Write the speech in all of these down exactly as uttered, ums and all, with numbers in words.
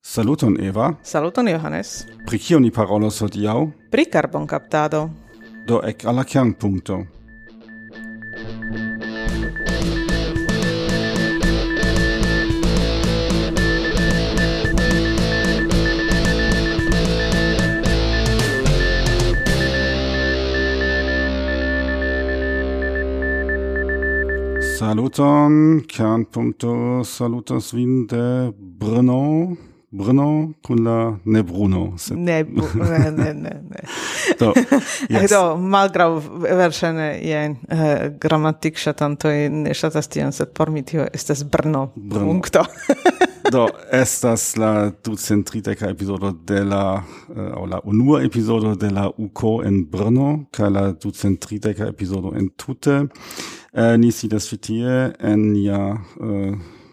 Saluton Eva. Saluton Johannes. Pri kio ni parolos hodiaŭ? Pri karbonkaptado. Do ek al la kernpunkto. Saluton, kernpunkto, salutos vin de Brno, Brno kun la ne Bruno. Sed... Ne, ne, ne, ne. ne. Do, yes. Do, malgraŭ verŝajne jen uh, gramatikŝatantoj ne ŝatas tion, sed por mi tio estas Brno. Brno. Punkto. Do, estas la ducentrideka epizodo de la, uh, aŭ la unua epizodo de la U K en Brno, kaj la ducentrideka epizodo en tute. Uh, ni sidas ĉi tie en nia uh,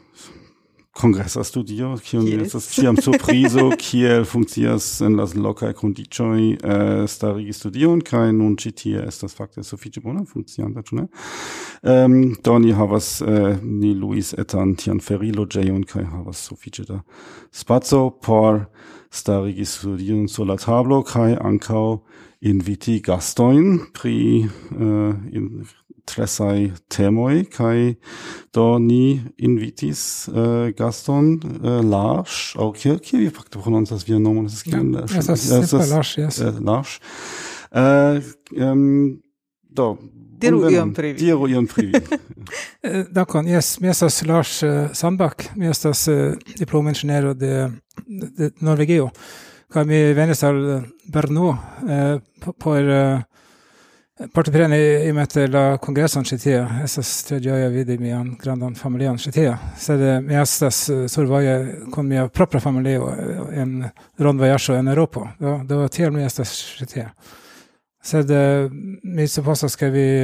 kongresa studio, kiu yes. estas ĉiam surprizo, kiel funkcias en las lokaj kondiĉoj uh, starigi studion, kaj nun ĉi tie estas fakte sufiĉe bona funkcianta, ĉu ne? Um, do ni havas, uh, ni luis etan tian feriloĝejon, kaj havas sufiĉe da spaco por starigi studion sur la tablo, kaj ankaŭ inviti gastojn pri uh, in, tresai temoi, kai do ni invitis uh, gaston uh, Lars, au kiel kiel vi fakte prononcas via nomo, das ist kiel ja, das ist Lars, yes. Uh, Lars. Uh, um, do Diru iom pri vi. Diru iom pri vi. Dakon, yes, mi estas Lars uh, Sandbak, mi estas uh, diplominĝeniero de, de Norvegio, kaj mi venis al Brno uh, por uh, Partopreni imete la kongreson ĉi tie, estas tre ĝoja vidi mian grandan familion ĉi tie. Sed mi estas survoje kun mia propra familio en rundvojaĝo en Eŭropo. Do, do tiel mi estas ĉi tie. Sed mi supozas ke vi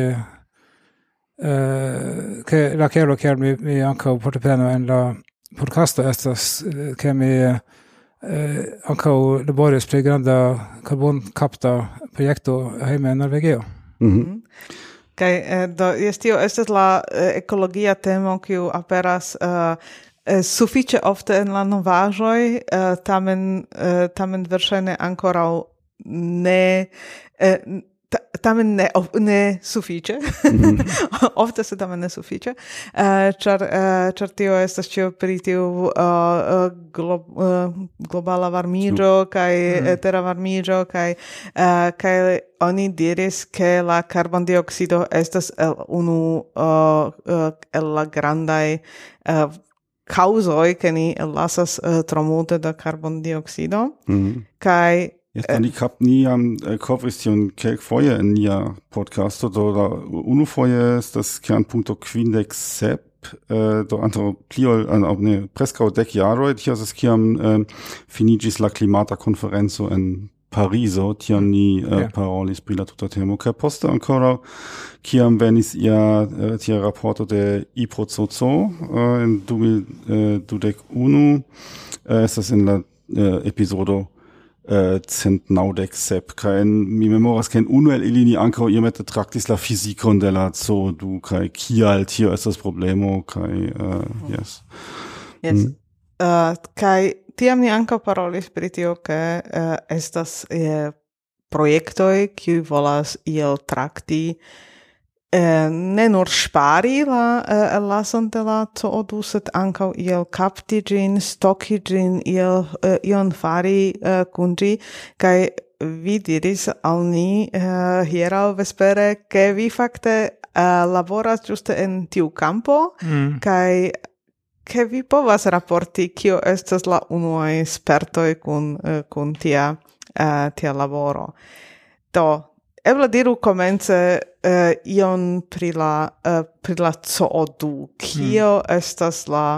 eh, ke la kielo kiel mi, mi ankaŭ partoprenu en la podcasto estas ke mi eh, ankaŭ laboris pri granda karbonkapta projekto hejme en Norvegio. Mm-hmm. Kaj eh, do jes tio estas la eh, ekologia temo kiu aperas uh, eh, sufiĉe ofte en la novaĵoj, uh, tamen uh, tamen verŝajne ankoraŭ ne eh, tamen ne, of, ne sufiĉe. Mm-hmm. Ofte se tamen ne sufiĉe. Uh, ĉar uh, ĉar tio estas ĉio pri tiu uh, uh, glo, uh, globala varmiĝo kaj mm. tera varmiĝo kaj uh, kaj oni diris ke la karbondioksido estas el unu uh, uh, el la grandaj uh, kaŭzoj ke ni ellasas uh, tro multe da karbondioksido mm. kaj Yes, dann ich hab nie am äh, Kovristion kelkfoje in nia podcasto, do da unufoje ist das Kernpunkto Quindex Sep, äh, do anto pliol, äh, ne, prescau dec jaroj, tias es kiam äh, finigis la klimata konferenco en Pariso, tiam ni äh, yeah. parolis pri la tuta temo, kaj poste ancora kiam venis ia äh, tia rapporto de I P R O C O C O äh, en du mil dudek-unu, äh, ist das in la äh, episodo Uh, cent naŭdek sep, kaj mi memoras ke en unu el ili ni ankaŭ iomete traktis la fizikon de la C O du, kaj kial tio estas problemo, kaj uh, yes. Yes. Mm. Uh, kaj tiam ni ankaŭ parolis pri tio, ke uh, estas uh, projektoj, kiuj volas iel trakti Eh, ne nur spari la eh, ellason de la C O du, sed ankaŭ iel kapti ĝin, stoki ĝin, iel eh, ion fari eh, kun ĝi, kaj vi diris al ni eh, hieraŭ vespere, ke vi fakte eh, laboras ĝuste en tiu kampo, mm. kaj ke vi povas raporti kio estas la unuaj spertoj kun eh, kun tia eh, tia laboro. Do eble diru komence uh, ion pri la, uh, pri la C O du. Kio hmm. estas la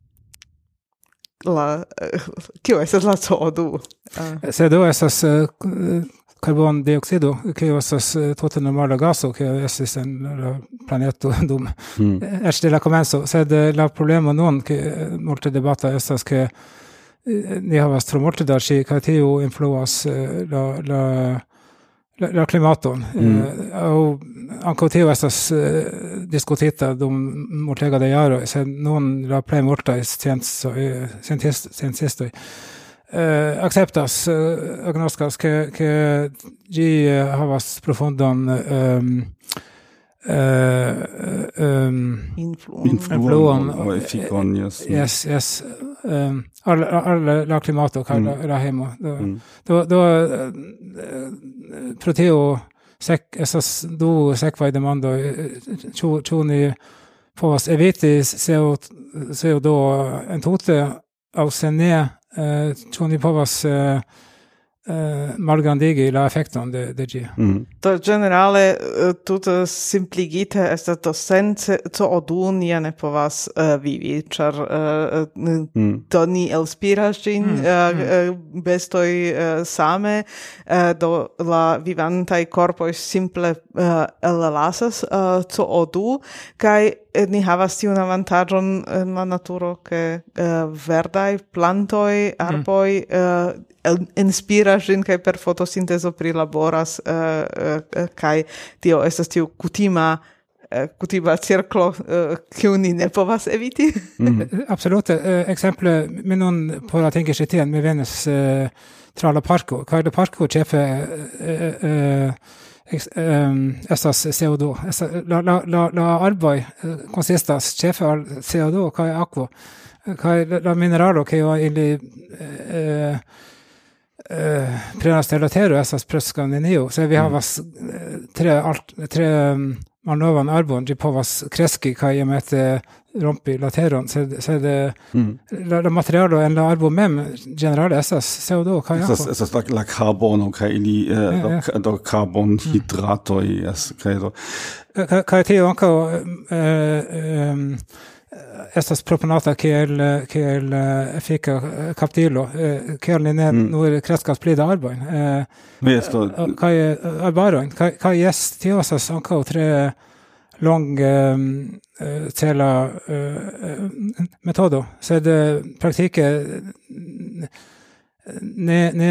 la uh, kio estas la C O du? Uh. C O du estas uh, karbondioksido, kio estas uh, tute normala gaso, kio estis en la planeto dum hmm. eĉ de la komenco. Sed uh, la problemo nun, ke multe debata estas ke uh, ni havas tro multe da ŝi, kaj tio influas uh, la la la, la klimaton. Mm. Uh, og anko tio estas uh, diskutita dum mortlega de jaro, se non la plej multaj sciencistoj uh, acceptas uh, agnoskas ke ke ĝi uh, havas profundan um, uh, um, influon o efikon, yes. Yes, yes. Um, all, all la klimato kaj mm. la hemo. Do, mm. do, do uh, proteo sek esas du sekvaj demando ĉu ĉu ni povas eviti se se do entute aŭ se ne ĉu ni povas uh, Uh, malgrandigi la effekton de de ĝi. Mm. To generale uh, tute simpligite estas to sen C O du ni ne povas uh, vivi, ĉar uh, mm. to ni elspiras ĝin mm. uh, mm. bestoj uh, same, uh, do la vivantaj korpoj simple uh, ellasas uh, C O du kaj ni havas tiun avantaĝon en la naturo ke uh, verdaj plantoj, arboj mm. uh, inspiras ĝin kaj per fotosintezo prilaboras uh, uh, kaj tio estas tiu kutima uh, kutima cirklo kiu uh, ni ne povas eviti. Mm. Absolute. Uh, ekzemple mi nun por atingi ĉi tien mi venas uh, tra la parko. Kaj la parko ĉefe uh, uh, Ex, um, estas C O du. Estas, la, la, la, la arboj konsistas ĉefe al C O du kaj akvo. Kaj la, la mineralo kiu ili uh, uh, prenas de latero estas preskaŭ neniu. Så vi havas uh, tre, alt, tre um, malnovan arbon ĝi povas kreski kaj iomete rompi lateron, så så det mm. la, la materialo en la arbo mem generale estas C O du kaj akvo. Estas estas la, la carbono kaj ili uh, ja, ja. do carbonhidratoj es kaj do kaj tio ankaŭ um, estas proponata kiel kiel efika kaptilo kiel ni ne mm. nur kreskas pli da arbojn. Uh, kaj arbarojn kaj kaj jes tio estas ankaŭ tre long um, uh, cela uh, metodo. Så det praktike ne ne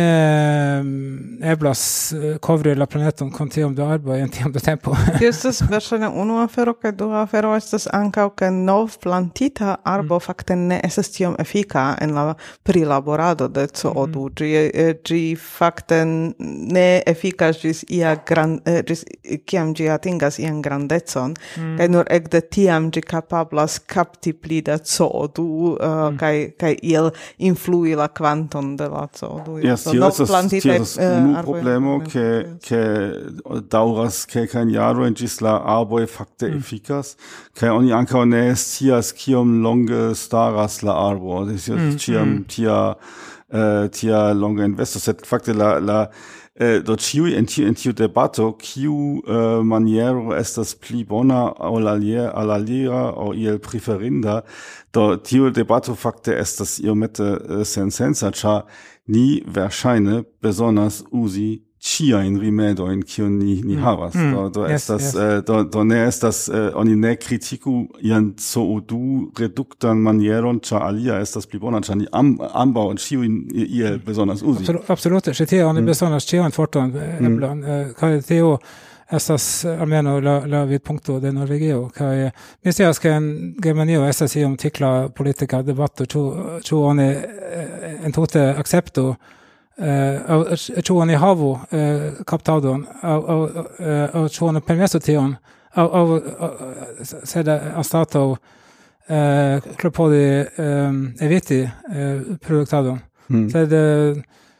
eblas kovri la planeton kon tiom da arbo en tiom da tempo. Estas verŝajne unu afero kaj dua afero estas ankaŭ ke nov plantita arbo mm. fakte ne estas tiom efika en la prilaborado de C O du. Ĝi mm. ĝi fakte ne efikas ĝis ia gran ĝis kiam ĝi atingas ian grandecon mm. kaj nur ekde tiam ĝi kapablas kapti pli da C O du uh, mm. kaj kaj iel influi la kvanton de la C O du. Ja, tio estas unu problemo ke ke daŭras kelkajn jarojn ĝis la arboj fakte mm. efikas, kaj oni ankaŭ ne scias kiom longe staras la arbo. Estas ĉiam mm. tia uh, tia longa investo, sed fakte la la Uh, do ĉiuj en tiu en tiu debato kiu uh, maniero estas pli bona aŭ alia al alia aŭ iel preferinda, do tiu debato fakte estas iomete uh, sensenca, ĉar ni verŝajne bezonas uzi ĉiajn rimedojn kiujn ni ni havas. Mm. Do, do yes, estas yes. uh, do, do ne estas uh, oni ne kritiku ian C O du reduktan manieron, ĉar alia estas pli bona, ĉar ni am, ambaŭ ĉiujn iel bezonas uzi. Absolute, absolute. Ĉe tie oni mm. bezonas ĉiujn forton eblan. Mm. Kaj tio estas almeno la la vidpunkto de Norvegio, kaj mi scias ke en Germanio estas iom tikla politika debato, ĉu ĉu oni entute akceptu uh, ĉu oni havu uh, kaptadon aŭ aŭ ĉu oni permesu tion aŭ aŭ sed anstataŭ uh, klopodi um, eviti uh, produktadon. Mm. Sed uh,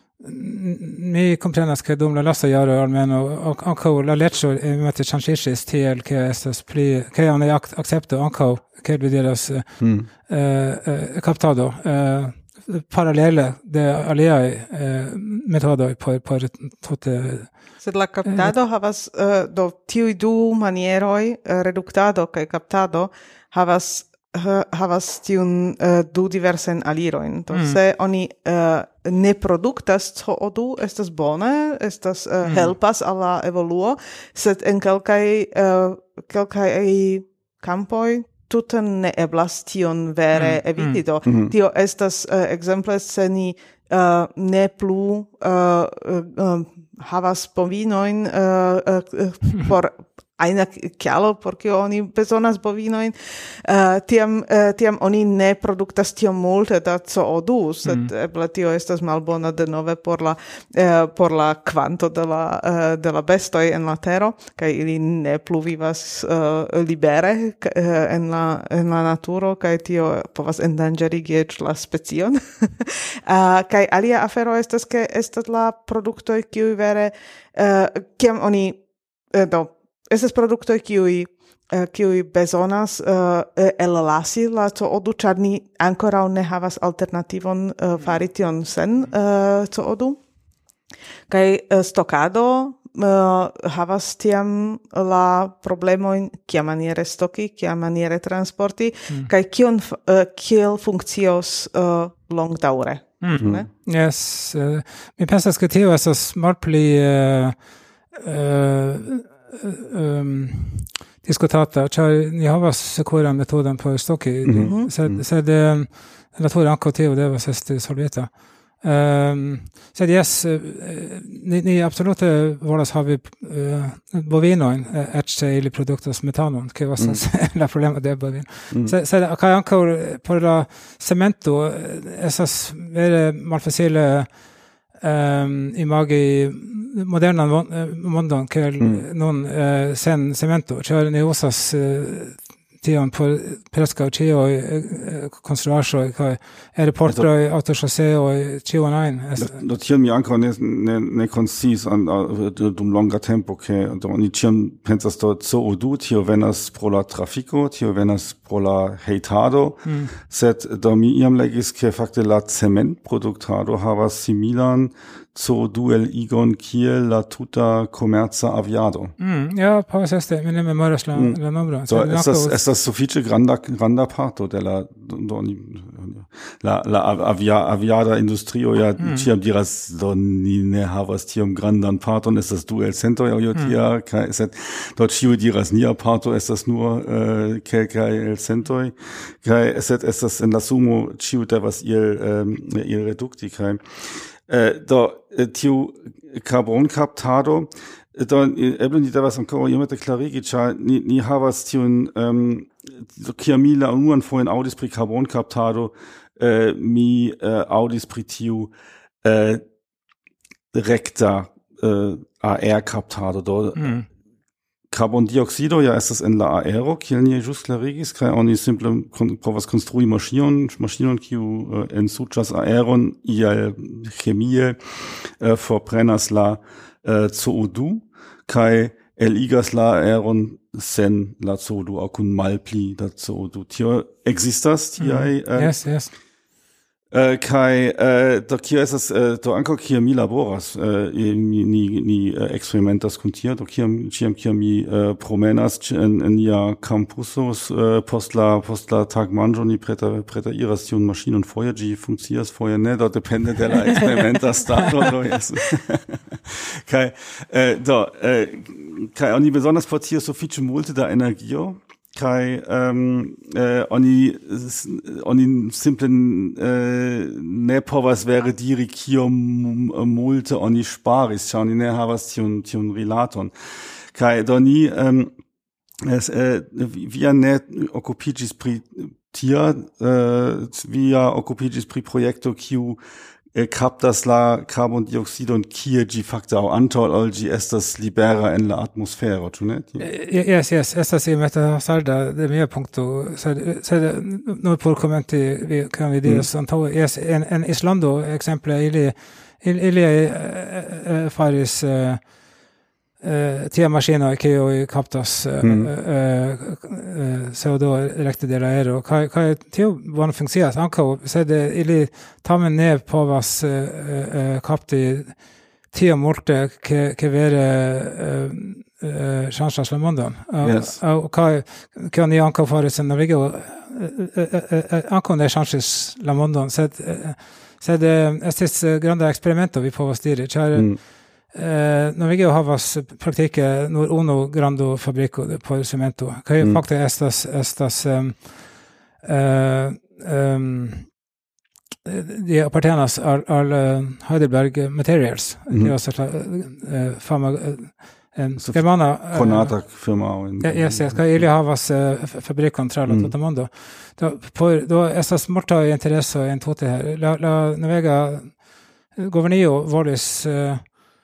mi komprenas ke dum la lasta jaro almeno ankaŭ la leĝo mete ŝanĝiĝis tiel ke estas pli ke oni akceptu ankaŭ ke vi diras mm. uh, kaptado uh, parallele de aliaj uh, metodoj por por tute. Sed la kaptado uh, havas uh, do tiuj du manieroj uh, reduktado kaj kaptado havas havas tiun uh, du diversen alirojn. Do mm. se oni uh, ne produktas C O du, estas bone, estas uh, mm. helpas al la evoluo, sed en kelkaj uh, kelkaj kampoj tute ne eblas tion vere mm. eviti. Do mm. tio estas uh, ekzemple se ni uh, ne plu uh, uh, havas bovinoin uh, uh, por aina chialo porque oni bezonas bovinoin uh, tiam uh, tiam oni ne produktas tiom multe da C O du sed mm. eble tio estas malbona de nove por la uh, por la kvanto de la uh, de la bestoi en la tero kaj ili ne plu vivas uh, libere uh, en la en la naturo kaj tio povas endanĝerigi eĉ la specion uh, kaj alia afero estas ke estas la produktoj kiuj vere uh, kiam oni uh, do estas produktoj kiuj uh, kiuj bezonas uh, ellasi la C O du, ĉar ni ankoraŭ ne havas alternativon uh, fari tion sen uh, C O du. Kaj uh, stokado uh, havas tiam la problemojn kiamaniere stoki, kiamaniere transporti, mm. kaj kion uh, kiel funkcios uh, longdaŭre. Mm. Ne? Yes, uh, mi pensas ke tio estas malpli uh, uh, Um, diskutata, ĉar ni havas sekuran metodon por stoki, mm-hmm. sed, sed um, la turo ankaŭ tio devas esti solvita. Um, sed jes, uh, ni, ni absolute volas havi uh, bovinojn, eĉ se ili produktas metanon, kio estas mm. la problemo de bovino. Mm. Sed, sed kaj ankaŭ por la cemento estas vere malfacile um, imagi moderna mondon che mm. non uh, sen cemento, cioè ne usas uh, tion por preskaŭ ĉio uh, konstruaĵoj kaj aeroportoj, aŭtoŝoseoj, ĉio ajn. Do tiam mi ankaŭ ne ne ne konsciis an dum longa tempo ke do oni ĉiam pensas do C O du tio venas pro la trafiko, tio venas pro la hejtado, mm. sed do mi iam legis ke fakte la cementproduktado havas similan C O du el igon kiel la tuta komerca aviado. Mm, ja, povas esti, mi ne memoras la, mm. la nombro. So, estas, estas sufiĉe granda, granda parto de la, do, la, la avia, aviada industrio ja mm. ĉiam diras, do ni ne havas tiom grandan parton, estas du elcentoj aŭ tia, mm. kaj sed do ĉiuj diras, nia parto estas nur uh, kelkaj elcentoj, kaj sed estas en la sumo ĉiu devas iel, um, iel redukti, kaj Uh, do uh, tiu carboncaptado do eble ni devas ankoraŭ iomete klarigi, ĉar ni, ni havas tiun um, so kiam mi la unuan fojon aŭdis pri carboncaptado, uh, mi uh, aŭdis pri tiu uh, rekta uh, aerkaptado do mm. Carbondioxido ja estas en la aero, kiel ni ĵus klarigis, kaj oni simple kon, povas konstrui maŝinon, maŝinon kiu uh, ensuĉas aeron iel chemie uh, forprenas la uh, C O du kaj eligas la aeron sen la C O du aŭ kun malpli da C O du. Tio ekzistas tiaj mm. uh, yes, yes. Uh, kai uh, do kio estas uh, do ankaŭ kiam mi laboras uh, ni ni, ni uh, eksperimentas kun tio do kiam kiam kiam mi uh, promenas en, en nia campuso uh, post la post la tagmanĝo ni preta preta iras tiun maŝinon foje ĝi funkcias foje ne do depende de la eksperimenta stato do jes kai uh, do uh, kai oni bezonas por tio sufiĉe multe da energio kai um, eh, oni oni simple eh, ne povas vere diri kiom multe oni sparis, ĉar oni ne havas tiun tiun rilaton. Kai do ni um, es eh, via ne okupiĝis pri tia eh, via okupiĝis pri projekto kiu captas la carbondioxidon kie ĝi fakte aŭ antaŭ ol ĝi estas libera en la atmosfero, ĉu ne? Yes, yes, estas iomete hazarda de mia punkto, sed sed nur por komenti vi kan vi diras mm. antaŭe, yes, en en Islando ekzemple ili ili, ili uh, faris uh, Uh, tia maskiner kiuj kaptas uh, mm. uh, uh, C O du rekte de la aero kaj kaj tio bone funkcias ankaŭ sed ili tamen ne povas uh, uh, kapti tia multe ke ke vere uh, uh, ŝanĝas la mondon aŭ kaj kiam ni ankaŭ faris en navigo ankaŭ ne ŝanĝis la mondon sed uh, sed uh, estis granda eksperimento vi povas diri ĉar mm. Uh, Navigio havas praktike nur unu grando fabriko por cemento. Kaj mm. fakte estas estas um, uh, um, de appartenas al, al uh, Heidelberg Materials, mm. det var så uh, fama en germana Konata firma ja yes yes ska ili havas uh, fabrikkontroll mm. tot mondo då på då essas morta interesse en tote här la la navega governio volis uh,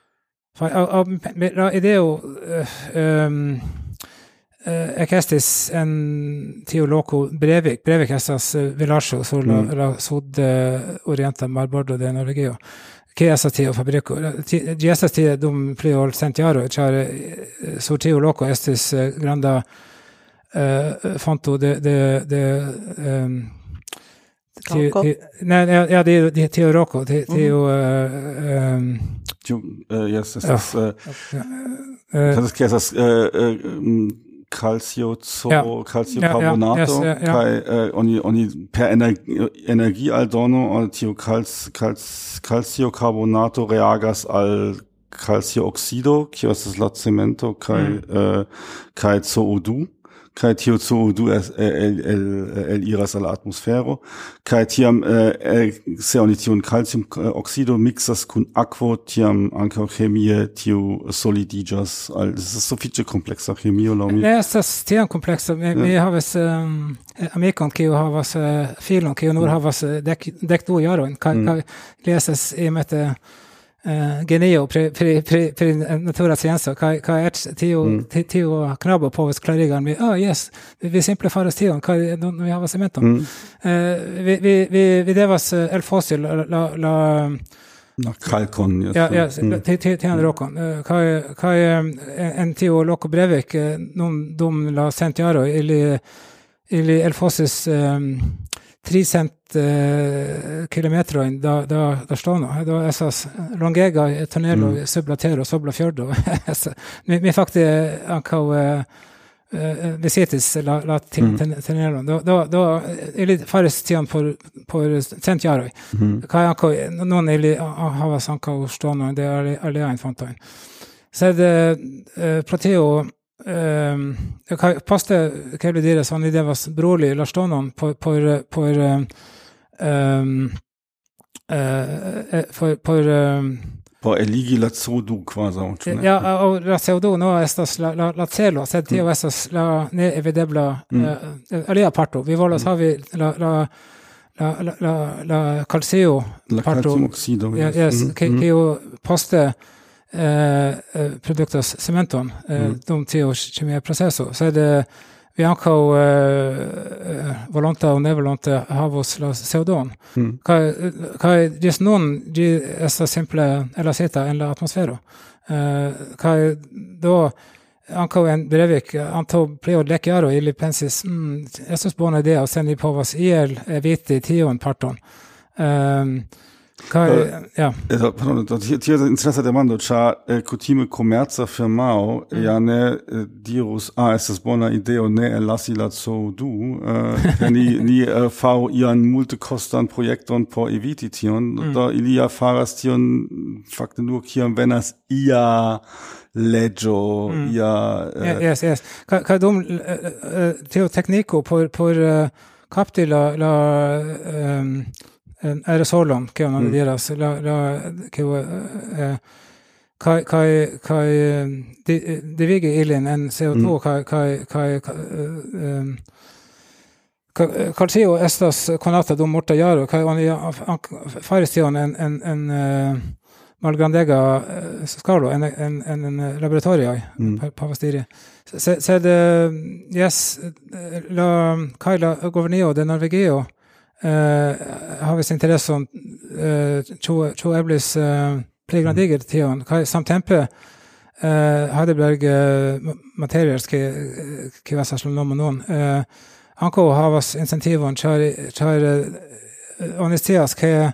la ideo um Uh, ekestis en teologo Brevik, Brevik estas uh, villaggio sur la, mm. la sud uh, orienta marbordo de Norvegio. Che essa teo fabrico. Gi estas tie dum pli ol cent jaro, ĉar uh, sur teologo estis uh, granda uh, fonto de de de um, te, te, ne, ja, det det teologo, te, teo uh, um, uh, yes, yes, uh, uh, das ist das uh, uh, calcio so ja. calciocarbonato ja, ja, yes, ja, ja. Kai uh, oni oni per energi energie al dono al tio calc calc calciocarbonato reagas al calcioxido que es la cemento kai mm. uh, kai C O deux kai tio C O deux el el el iras al atmosfero kai tiam uh, se oni tion calcium oxido mixas kun aquo tiam ankaŭ chemie tio solidigas al es ist so fiche kompleksa chemio lo mi ja es ist tiam kompleksa mi havas um, amikon kiu havas uh, filon kiu nur havas dek dek du jaron kai mm. lesas emete Uh, genio pri pri pri pri natura scienza kai kai et tio mm. tio knabba på oss klarigan med ah yes vi simpelt faras tio kai vi har cement mm. uh, vi vi vi vi det var el fossil la la na kalkon yes, ja ja till till till rokon kai kai en tio loko Brevik num dum la centiaro ili ili el fossis um, tre cent uh, kilometer in da da da står nå da esas longega tunnel och sublatero subla fjordo vi vi faktiskt anka uh, vi sitter la la tunnel då då då är det först tian på på centiaro kan anka någon eller har sanka och står nå det är är en fontaine så det proteo ehm jag kan pasta kan det dire sån det var brolig la stå någon på på på ehm eh på på på eligi la C O deux quasi ja och la C O deux no estas la la la celo så det var estas la ne evidebla alia parto vi volas havi la la la la la calcio parto oxido ja yes che che poste eh produktos cementon eh de tio kemia processo så det vi anko eh volonta och nevolonta havos la C O deux kai kai just non de essa simple eller seta en la atmosfero eh kai då anko en Brevik anto pleo lekjaro ili pensis mm essa spona det och sen i på vas el viti tion parton ehm Kai, ja. Also, pardon, das hier, hier Interesse der Mando, cha kutime commerza firmao, mm. ja ne dirus, ah, es ist bona ideo, ne erlassi la so du, äh, ni, ni äh, fau ian multe costan projekton por evitation, mm. da ilia faras tion, fakte nur kiam venas ia legio, mm. ia... Äh, yes, yes. Ka, ka dum, äh, teo tekniko por, por uh, kapti la, la um, aerosolon che hanno diras la la che eh kai kai kai de de vege elen en C O two kai kai kai ehm calcio estas conata dum morta jaro kai oni faristion en en en malgrandega skalo en en en laboratorio på Vastiri så så det yes la kai la governio de Norvegio eh har vi intresse om eh två två eblis playgroundiger tion kai samtempe eh Heidelberg Materials ke ke var så någon någon eh anko havas incentivon char char honestias ke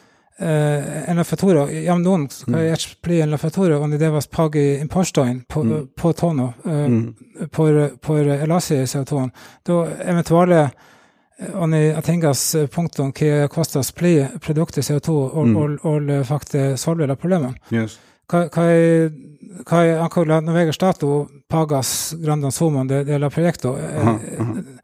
eh en faktura jam någon ska jag play en faktura och det var pagi importstein på mm. på tono eh, mm. på på elasie så ton då eventuellt och ni jag tänkas punkten ke kostas play produkter C O two och och och faktiskt solvera problemen. Yes. Kai kai kai ankola novega stato pagas grandan summan det det la projekto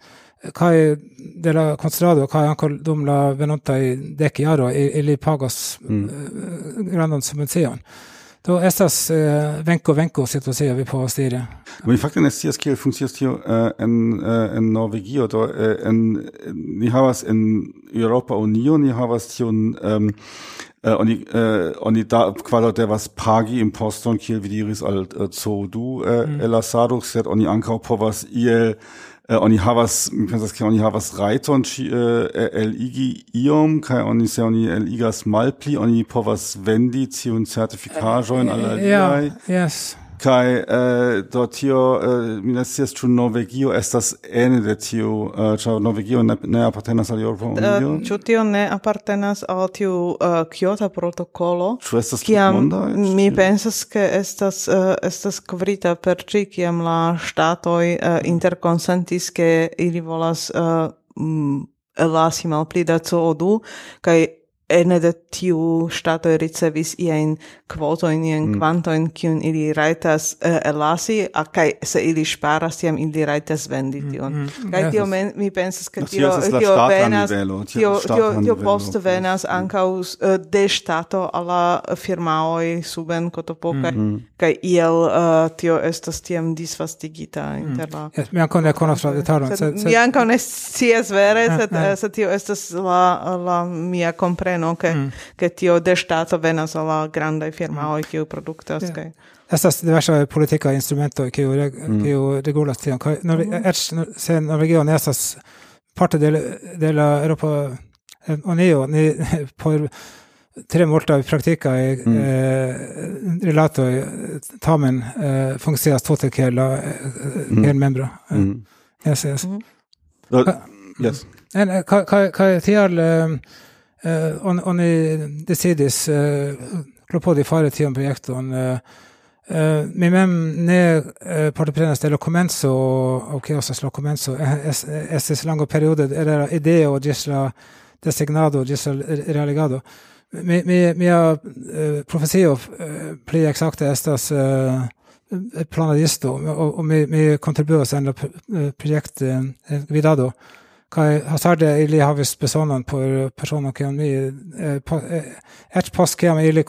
kai de la constrado kai anche dum la venuta i de chiaro e, e li pagos mm. uh, grandon subvention. Do estas uh, venko venko situacio vi på styre. Men fakten är att det funktioniert hier uh, en uh, en Norvegio då uh, en ni havas en Europa Union ni havas tion um, uh, oni uh, oni da qualo der was pagi imposton kiel vidiris al uh, co du uh, mm. elasado set oni ankau povas iel Uh, oni havas, mi pensas ke oni havas rajton uh, eligi iom, kaj oni se oni eligas malpli, oni povas vendi tiun certifikaĵojn al aliaj. Ja, yes. Kaj uh, do tio, uh, mi ne scias ĉu Norvegio estas ene de tiu, uh, ĉar Norvegio ne, ne apartenas al Eŭropa Unio. Ĉu tio ne apartenas al tiu uh, Kyoto protokolo? Ĉu estas tutmonda? Mi pensas ke estas uh, estas kovrita per ĝi, kiam la ŝtatoj uh, interkonsentis ke ili volas uh, mm, elasi malpli da C O du, kaj ene de tiu ŝtato ricevis iajn kvotojn, iajn mm. kvantojn, kiun ili rajtas uh, elasi, a kaj se ili ŝparas, tiam ili rajtas vendi tion. Mm. Mm. Kaj tio men, mi pensas, ke tio, tio venas, tio, tio, tio poste venas ankaŭ uh, de ŝtato al la firmaoj suben Kotopokaj, mm. kaj iel uh, tio estas tiam disvastigita inter la... Yes, mi ankaŭ ne konas la detalojn. Mi ankaŭ ne scias vere, sed, uh, sed tio estas la, la mia kompreno che mm. che tio de stato venas alla grande firma o che produktas yeah. Che estas diversa politika instrumento che reg, mm. che regulas tion no mm. se Norvegio estas parte de de la Europa Unio ni por tre morta i praktika i mm. eh, relato tamen eh, funkcias tote che la mm. el membro mm. yes yes mm. uh, yes and ka ka ka tial Uh, on oni decidis uh, klopo di fare tion projekton uh, uh, mi mem ne uh, partoprenas de lo comenzo o que osas lo comenzo es es longo periodo era ideo gis la designado gis la relegado mi mi mia uh, profesio uh, pli exacte estas uh, planadisto o, o mi mi contribuas en la projekt uh, vidado kai hasarde ili havis personan por personan que mi et post que ili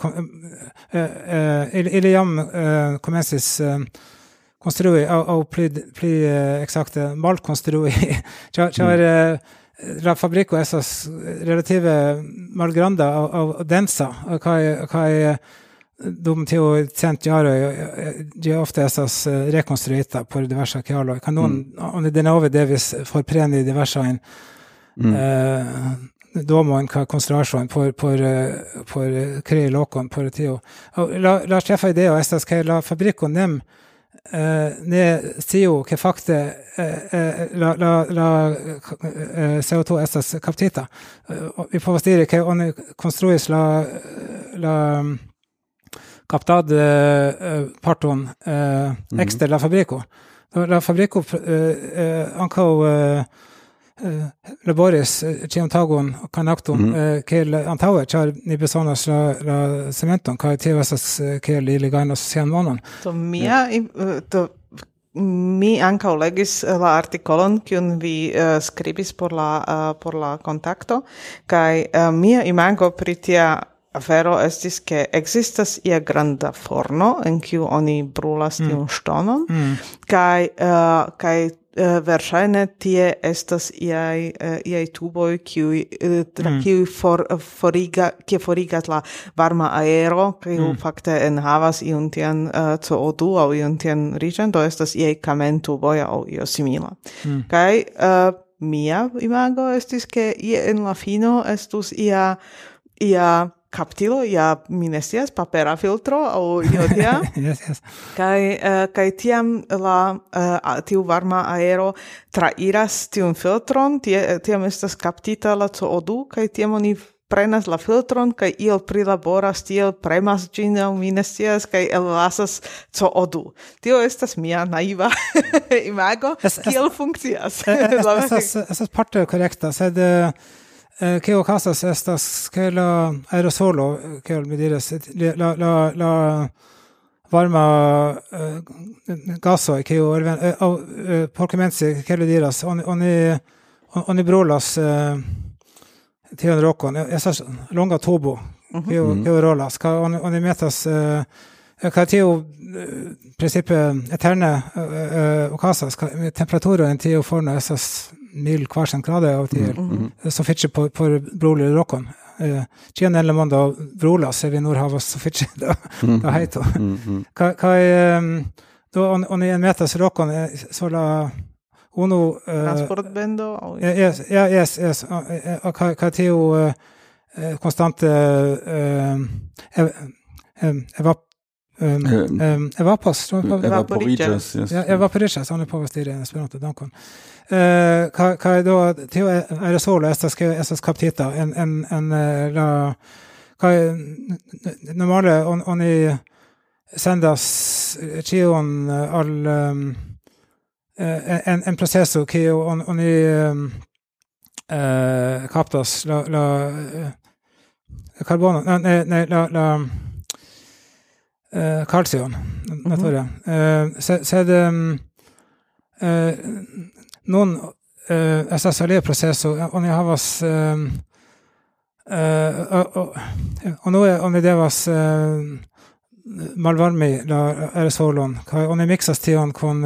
ili jam comences konstrui au pli pli exakte mal konstrui ja ja la fabrico esas relative malgranda au densa kai kai dum teo cent jara je ofta estas rekonstruita på diverse kjarlo kan någon mm. om det nove devis för prene i diverse en mm. eh då man kan konstruktion på på på kre lokon på teo la la chefa idea estas que la fabrico nem eh ne seo que fakte la la la C O två estas kaptita vi får stire que on konstruis la la captad eh, parton eh, mm. extra la fabrico. La fabrico eh, eh, anco eh, eh, laboris ciantagon canactum mm. eh, che antaue char ni besonas la la cementon ca tvsas che li leganos sian monon. To mia yeah. to mi ankaŭ legis la artikolon kiun vi uh, skribis por la uh, por la kontakto kaj uh, mia imago pri tia afero estis che existas ia granda forno en kiu oni brulas mm. tiun ŝtonon mm. kaj uh, kaj uh, verŝajne tie estas iaj uh, iaj tuboj kiuj uh, tra mm. kiuj for foriga kie forigas la varma aero kiu mm. fakte enhavas iun tian uh, C O du aŭ iun tian riĉan do estas iaj kamentuboj aŭ io simila mm. kaj uh, mia imago estis ke ie en la fino estus ia ia captilo ja mi ne scias papera filtro aŭ io tia. Yes, yes. Kaj uh, kaj tiam la uh, tiu varma aero trairas tiun filtron, tie, tiam estas captita la C O du kaj tiam oni prenas la filtron kaj iel prilaboras tiel premas ĝin aŭ mi ne scias kaj ellasas C O du. Tio estas mia naiva imago kiel funkcias. Estas parte korrekta, sed eh che ocasas estas que la aerosolo que me diras la la la varma uh, gaso que o uh, uh, por comense que le diras on on oni brulas uh, tion rokon, esas longa tubo, mm-hmm. kio, kio rolas, ka oni, oni metas uh, ka tio principe eterne uh, okasas, temperaturen tio forna esas mil kvarsen grader av tio, mm-hmm. så fitche på, på brolig rokon. Uh, Tjen eller månda brolas, er vi Nordhavas, så fitche da, da heito. Ka, ka um, då on, oni en metas rokon, så la uno uh, transportbendo yes ja yes yes och kan tio konstante evap evapos evaporigas yes ja evaporigas on på vad en esperanto dankon eh kan kan då tio aerosol estas que estas kaptita en en en la kan normala on on i sendas tion all um, en en processo che on on i eh captas la la carbono nej nej la la eh calcium naturligt eh så så det eh non eh essa sale processo on i havas eh och nu on det was malvarme la aerosolon on i mixas tion con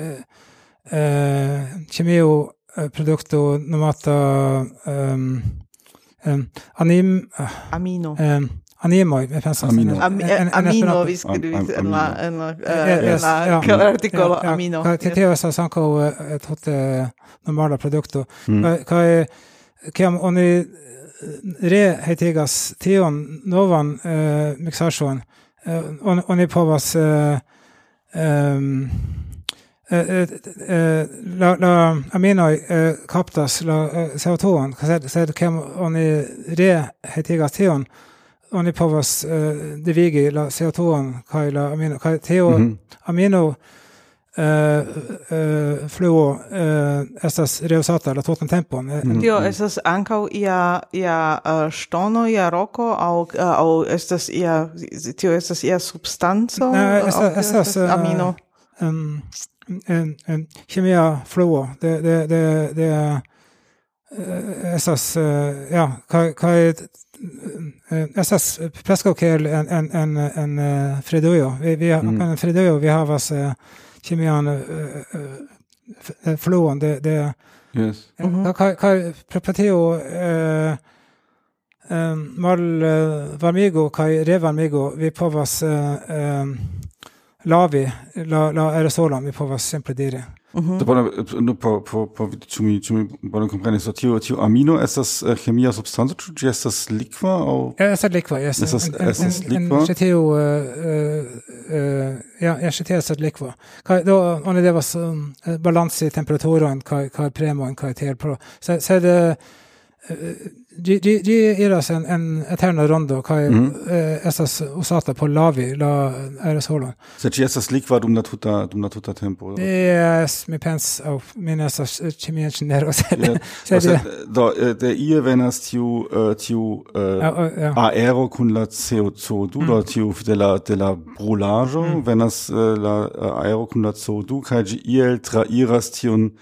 eh kemio produkto nomata um, um, anim uh, amino um, animo jag pensar amino Am, en, amino vi skrivit en la en la en artikel amino det är så sanko ett hot normala produkto kan kan on i re hetigas tion novan mixation on on i på vas um, eh eh la la amino eh kaptas la C O två så så det kan on i re hetigas tion on i på vas det vigi la C O två kaila amino kai teo amino eh eh fluo eh estas reusata la totan tempon tio estas ankaŭ ia ia ŝtono ia roko aŭ aŭ estas ia tio estas ia substanco estas amino um en en kemia fluo det det det det esas ja kai kai esas preskokel en en en en fredojo vi vi har en fredojo vi har vas kemian fluon det det yes kai kai prepateo eh mal varmigo kai revarmigo vi på vas lavi la la aerosolam vi på vas sempre dire da no po po po chumi chumi bueno comprende so tio tio amino estas chemia substanza tu estas liqua au es es liqua yes es es liqua es tio eh ja es tio es liqua då on det var balans i temperaturen kai kai premo en kai till pro så så det de de de är en en eterna rondo kai esas usata på lavi la aerosolon så det estas liqua dum natuta dum natuta tempo yes mi pens auf minas chemienero så det då det är venas tiu tiu aero kun la C O två du då tiu de la de la brulajo venas la aero kun la C O två kai il trairas tiun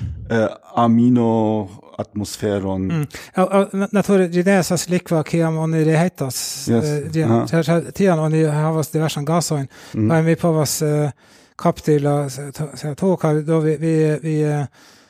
amino atmosfären mm. ja naturligt det är så liqua kiam on det hetas ja så tian on det havas diverse gasoin men vi på vas kaptila så tog då vi vi vi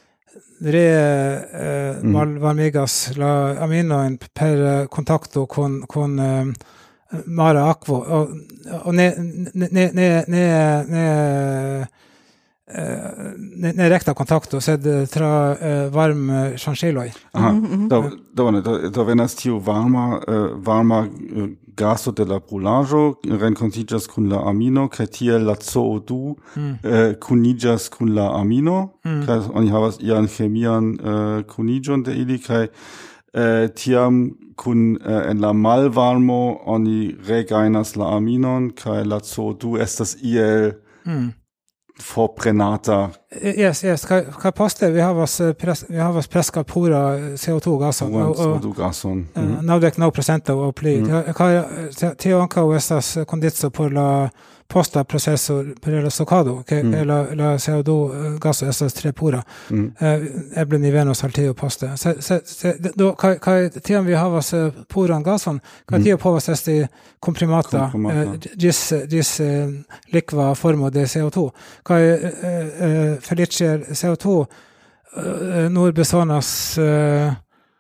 re mal varmegas la aminoin per kontakto con con mara aquo och ne ne ne ne ne eh ne rekta kontakto sed tra varm changeloi aha då då då då venas tiu varma varma gaso de la brulajo rencontigas kun la amino kaj tiel la C O två kunigas kun la amino kaj oni havas ian chemian kunigon de ili kaj tiam kun en la malvarmo oni regainas la aminon kaj la C O två estas iel forprenata yes yes ka poste vi har vas pres, vi har vas preska pura C O två gason C O två gason now that no percent of play ka teo anka estas condizzo por la posta processor per lo stoccado che mm. la la C O due gas estas tre pura mm. uh, eble ni venos al tio posta se se, se do kai kai tiam vi havas uh, puran gason kai mm. tio povas esti komprimata uh, gis gis uh, liqua formo de C O due kai uh, uh, felice C O due uh, nur besonas uh,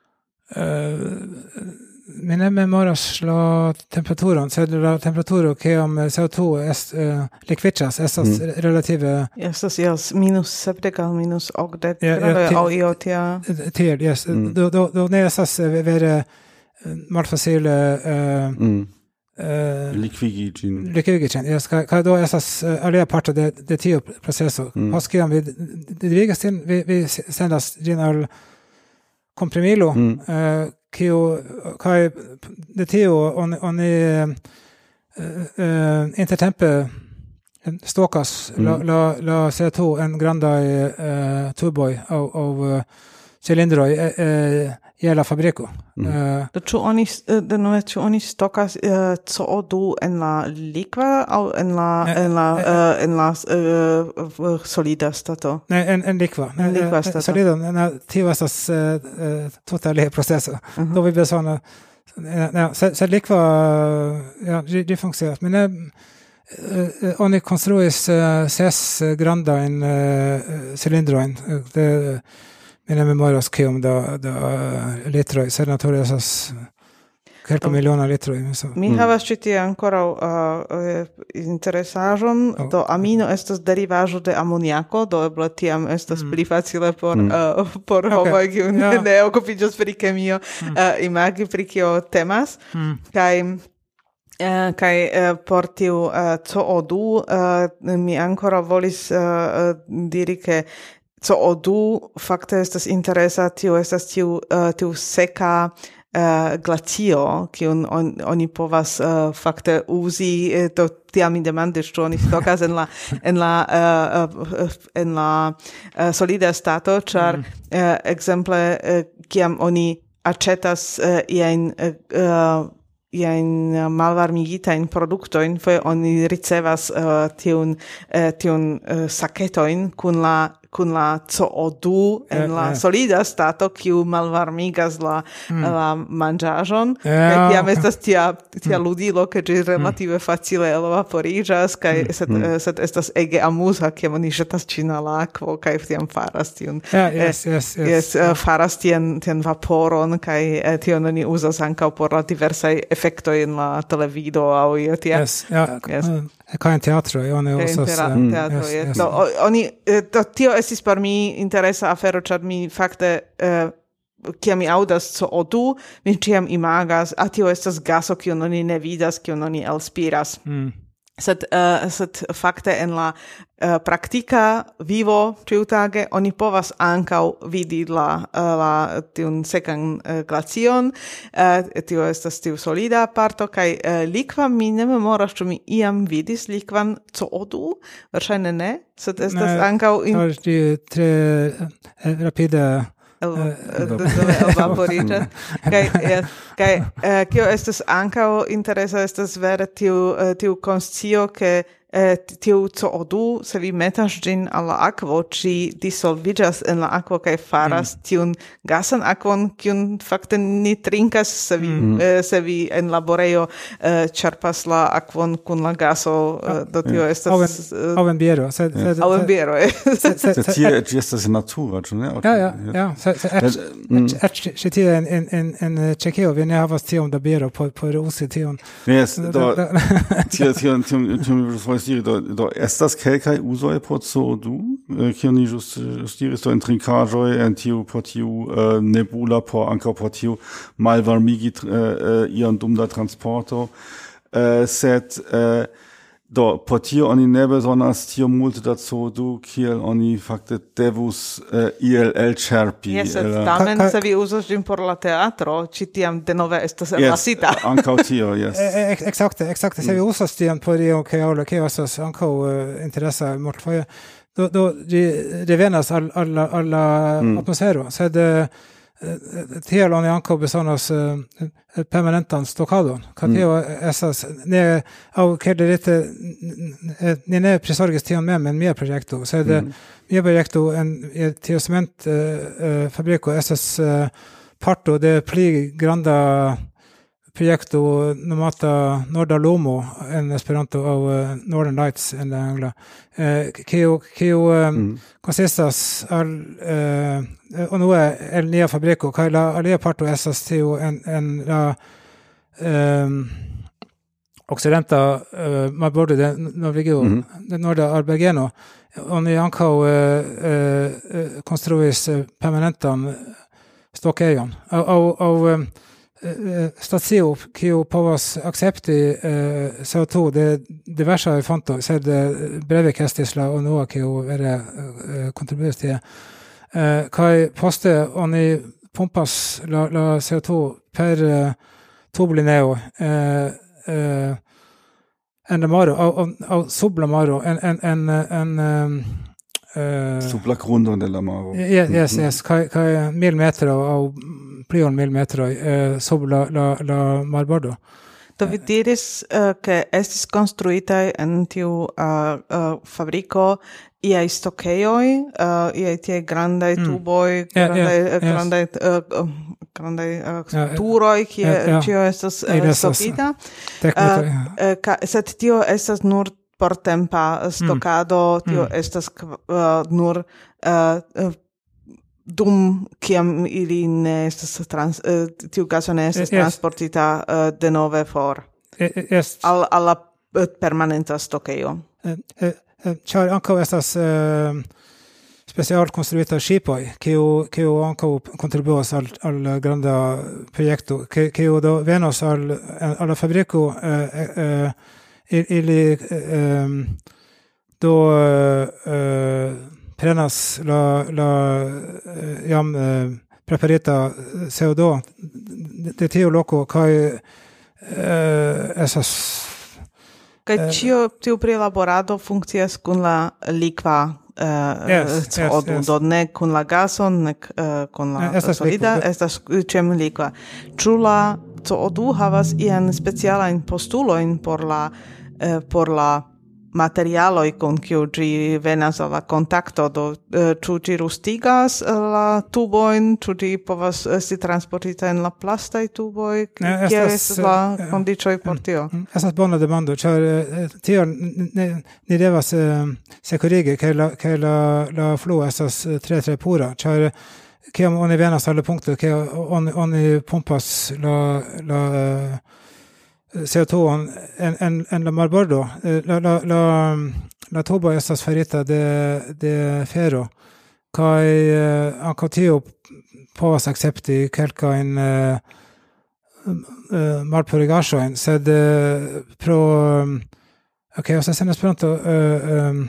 uh, men ne memoras la temperaturon, sed la temperaturo che am C O due est uh, liquidjas estas mm. relative estas yes minus sepdek al minus okdek grado au io tia tiel yes mm. do do do ne estas vere malfacile uh, mm. uh, liquigi gin liquigi gin yes ka do estas uh, alia parte de de tio processo mm. paskiam vi dirigas tin vi vi sendas gin al comprimilo mm. uh, che kai de tio on on e uh, intertempe stokas mm. la la la C O due en granda uh, turboi au au uh, cilindroi uh, e la fabrico mm. uh, do chu oni de no chu oni stokas uh, C O due en la liqua au en la uh, en la uh, uh, en la uh, solida stato ne en en liqua en liqua stato solida na tio estas uh, uh, totale processo uh -huh. do vi besona na se se liqua ja det funktionerar men uh, uh, oni konstruis uh, ses granda en uh, cilindroin de men jag memoras que om da da litro senatorias as kelka miliona litro so mi mm. havas ĉi tie ankoraŭ uh, interesaĵon oh. do amino estas derivaĵo de amoniako do eble tiam estas mm. pli facile por mm. uh, por okay. homoj kiuj yeah. ne okupiĝas pri kemio mm. uh, imagi pri kio temas mm. kaj Uh, kai uh, por tiu uh, C O due uh, mi ancora volis uh, uh, diri che C O due fakte estas interesa tio estas tiu uh, tiu seka uh, glacio kiun on, oni povas uh, fakte uzi uh, to tiam mi demandis ĉu oni stokas en la en la uh, uh, en la uh, solida stato ĉar mm. uh, ekzemple uh, kiam oni aĉetas uh, iajn uh, iajn malvarmigitajn produktojn foje oni ricevas uh, tiun uh, tiun uh, saketojn kun la kun la C O due en la yeah. solida stato kiu malvarmigas la mm. la manĝaĵon kaj yeah. tiam estas tia tia mm. ludilo ke ĝi relative facile elvaporiĝas kaj mm. sed, mm. sed estas ege amuza kiam oni ĵetas ĝin al la akvo kaj tiam faras tiun yeah, yes, yes, yes. yes, uh, faras tian tian vaporon kaj uh, tion oni uzas ankaŭ por la diversaj efektoj en la televido aŭ io tia yes, yeah. yes. Uh, Kaj teatro, oni usas teatro. Mm. Yes, yes. Do, oni do, tio estis por mi interesa afero, ĉar mi fakte uh, kiam mi aŭdas C O due, mi ĉiam imagas, a tio estas gaso kiun oni ne vidas, kiun oni elspiras. Mm. Sed, uh, sed fakte en la uh, praktika vivo ĉiutage oni povas ankaŭ vidi la, uh, la tiun sekan uh, glacion, uh, tio estas tiu solida parto, kaj uh, likva mi ne memoras, ĉu mi iam vidis likvan C O due, verŝajne ne, sed estas ankaŭ in... tre rapida elvaporiĝas kaj kaj kio estas ankaŭ interesa estas vere tiu tiu konscio ke tiu C O due se vi metas ĝin al la akvo ĝi dissolviĝas en la akvo kaj faras mm. tiun gasan akvon kiun fakte ni trinkas se vi mm. eh, se vi en laborejo eh, ĉerpas la akvon kun la gaso eh, do tio estas aŭ en biero sed aŭ en biero sed tie ĝi estas natura ĉu ne ja ja ja sed tie en en en en Ĉeĥio vi ne havas tiom da biero por por uzi tion yes do tio tio tio Do, do estas kelkaj uzoj por C O due, kion ni just diris do en trinkaĵoj en tiu por tiu uh, nebula por ankaŭ por tiu malvarmigi uh, ion dum la transporto, uh, sed uh, do por tio oni ne bezonas tio multe da C O due kiel oni fakte devus uh, iel elĉerpi. Yes, tamen se vi uzas ĝin por la teatro, ĉi tiam denove estas ellasita. Yes, ankaŭ tio, yes. Ekzakte, ekzakte. Se vi uzas tion por io ke aŭ ke estas ankaŭ interesa multfoje, do do ĝi revenas al al al la atmosfero, sed tiel on ankaŭ bezonas permanentan stokadon. Kaj tio estas ne aŭ kelderite ne ne prisorgis tion mem en mia projekto, sed mia projekto en tio cement fabriko estas parto de pli granda projekto nomata Norda Lomo en Esperanto av uh, Northern Lights en angla. Eh, kio kio um, mm. consistas al eh, og nå er el nia fabriko kaj la alia parto estas tio en en la um, occidenta uh, Marbordo de Norvegio mm. de Norda Arbegeno og ni ankaŭ uh, uh, konstruis uh, permanentan stokeion av av um, stacio kio povas akcepti uh, C O two de diversa fonto sed uh, breve kestisla og noa kio vere uh, kontribuis til uh, kai poste oni pompas la, la C O two per uh, tubulineo uh, uh, en la maro au, au sub la maro en en en en um, uh, sub la grundo de la maro yes yes yes kai kai mil metro au plion mil metroj eh, sub la, la, la Marbordo. Do vi diris uh, che estis konstruitaj en tiu uh, uh, fabriko iaj stokejoj, uh, iaj tie grandaj mm. tuboj, grandaj, yeah, yeah, grandaj, yes. uh, uh, grandaj uh, yeah, turoj, kie yeah, yeah. Ĉio estas uh, stokita. Uh, uh, ka, sed tio estas nur por tempa stokado, mm. tio mm. estas uh, nur uh, dum kiam ili ne estas trans uh, tiu gaso ne estas yes. transportita uh, de nove for yes. al al la uh, permanenta stokejo. Ĉar uh, uh, ankaŭ estas uh, special konstruita ŝipoj, kiu kiu ankaŭ kontribuas al al granda projekto, kiu do venos al al la fabriko uh, uh, ili uh, do uh, prenas la la jam uh, preparita C O two de tio loko kaj uh, esas kaj ĉio tiu prilaborado funkcias kun la likva uh, yes, C O two, yes, yes. do ne kun la gaso, ne uh, kun la estas solida, likva. estas ĉem likva. Ĉu la C O two havas ian specialajn postulojn por la uh, por la materialoj kun kiu ĝi venas al la kontakto, do ĉu ĝi rustigas la tubojn, ĉu ĝi povas esti transportita en la plastaj tuboj, kie estas la kondiĉoj por tio? Estas bona demando, ĉar tio ni devas sekurigi ke la ke la la fluo estas tre tre pura, ĉar kiam oni venas al la punkto ke oni oni pompas la la C O two en en en la Marbordo la la la la tubo estas farita de de ferro kai uh, ankaŭ tio povas akcepti kelkajn uh, uh, malpurigaĵojn sed uh, pro um, okej okay, en Esperanto uh, um,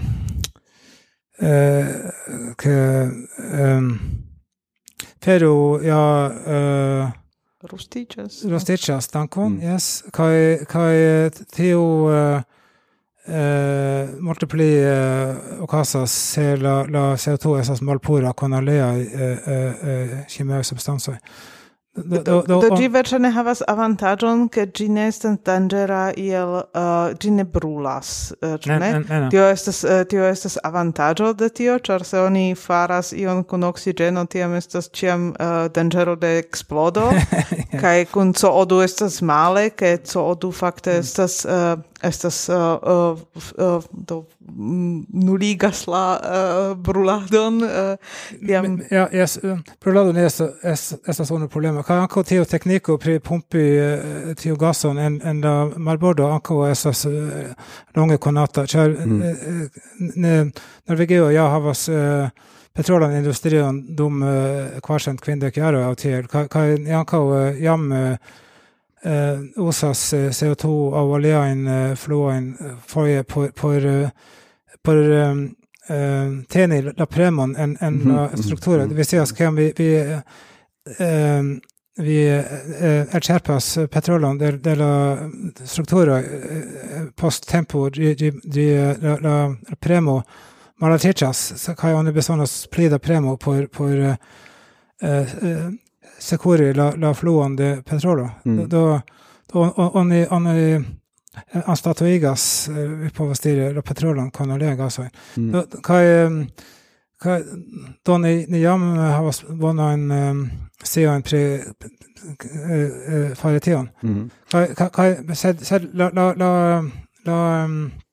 uh, ke um, ferro ja uh, Rustiĝas. Rustiĝas, dankon, mm. yes. Kaj kaj tio uh, uh, multe pli uh, okazas se la la C O two estas malpura kun aliaj uh, uh, kemiaj substancoj. Do, do, do, do ĝi verŝajne havas avantaĝon, ke ĝi ne estas danĝera iel uh, ĝi ne brulas, uh, ĉu ne? Ne, ne? Tio estas uh, tio estas avantaĝo de tio, ĉar se oni faras ion kun oksigeno, tiam estas ĉiam uh, danĝero de eksplodo, kaj kun C O two estas male, ke C O two fakte estas uh, estas uh, uh, uh, do nuligas la uh, bruladon uh, jam... ja yes uh, bruladon estas estas unu problema kaj ankaŭ tio tekniko pri pumpi uh, tio gason en en la Marbordo ankaŭ estas uh, longe konata ĉar mm. uh, ne Norvegio ja havas uh, petrolan industrion dum uh, kvarcent kvindek jaroj av tiel kaj ankaŭ uh, jam uh, Uh, usas uh, C O two av aliajn uh, fluojn for por por uh, por um, uh, teni la premon en en mm-hmm. la strukturer. Det vill säga kan vi vi uh, vi uh, erskjerpas petrolon de, de la strukturer uh, post tempo de, de, de la, la premo malatichas så kan ju besonas plida premo por por uh, uh, securi la, la fluon de petrolo. Mm. Då, då on i on i anstatuigas vi på vastire la petrolon kan lägga så. Då kan kan då ni ni jam har vana en se en pre fariteon. Kan kan sed sed la la la la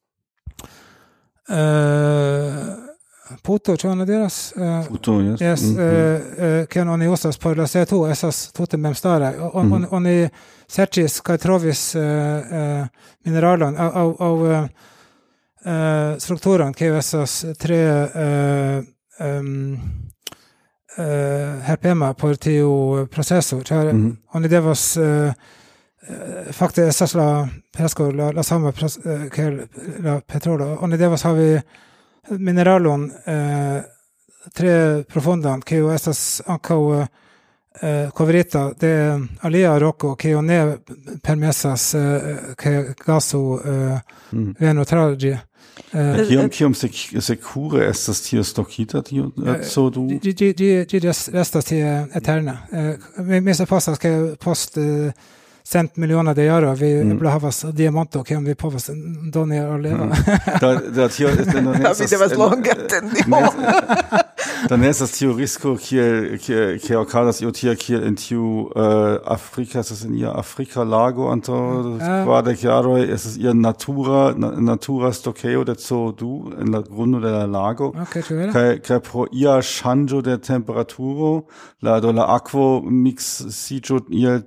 eh Poto, čovjena deras. Poto, yes. Yes, mm-hmm. Kan oni ostas por la C O two, esas tute mem stare. On, mm-hmm. Oni serčis kaj trovis uh, mineralon av, av uh, strukturan, kaj esas tre uh, um, uh, herpema por tiu procesor. Mm-hmm. Oni devas uh, faktiskt esas la presko la, la sama kaj la petrolo. Oni devas havi mineralon eh, tre profundan que estas ankaŭ eh, coverita de alia roko que ne permesas eh, que gaso eh, mm. veno tragi eh, kiom kiom secure estas tio stokita tio so du di di di di restas tie eterna eh, mi se pasas que post eh, cent miljoner de euro vi mm. blir havas diamanter kan vi på oss då ner och leva. Da da tio det var långt ändå. Dann ist das Theorisco hier hier hier Carlos Jotia hier in Tiu Afrika, das ist in ihr Afrika Lago anto war der Chiaro, es ist ihr Natura Natura Stokeo de so du in la Grunde del lago. Okay, che pro ia chango de temperaturo la do la aquo mix sijo ihr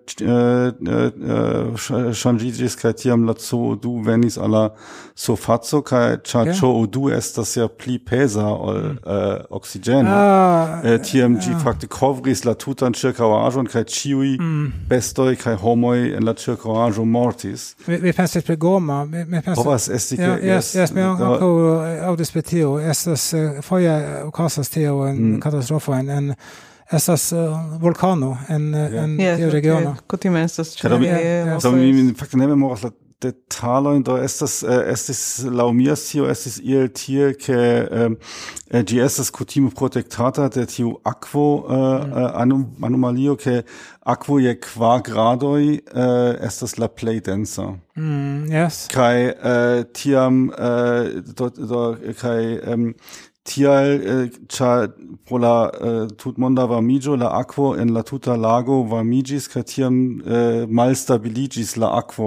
changigis kai tiam la so du venis alla so fazzo kai chacho du estas ja pli pesa ol oxygen. Ah, uh, T M G ah. Fakte kovris la tutan circauajon kai ciui mm. bestoi kai homoi en la circauajo mortis. Vi, vi pensis per goma, vi, vi pensis... Povas esti... Ja, yes, yes, mi anko audespetio, estas foia okazas tio en mm. katastrofo en, en estas uh, vulkano en, yeah. en yes, tio regiono. Okay. Kutime estas ĉar mi so mi fakte ne memoras la detalojn do estas estis laŭ mia scio estis iel tiel ke ĝi estas kutime protektata de tiu akvo anomalio ke akvo je kvar gradoj estas la plej densa. Mm, yes. Kaj tiam do do kaj tial ĉar pro la tutmonda varmiĝo la akvo en la tuta lago varmiĝis kaj tiam malstabiliĝis la akvo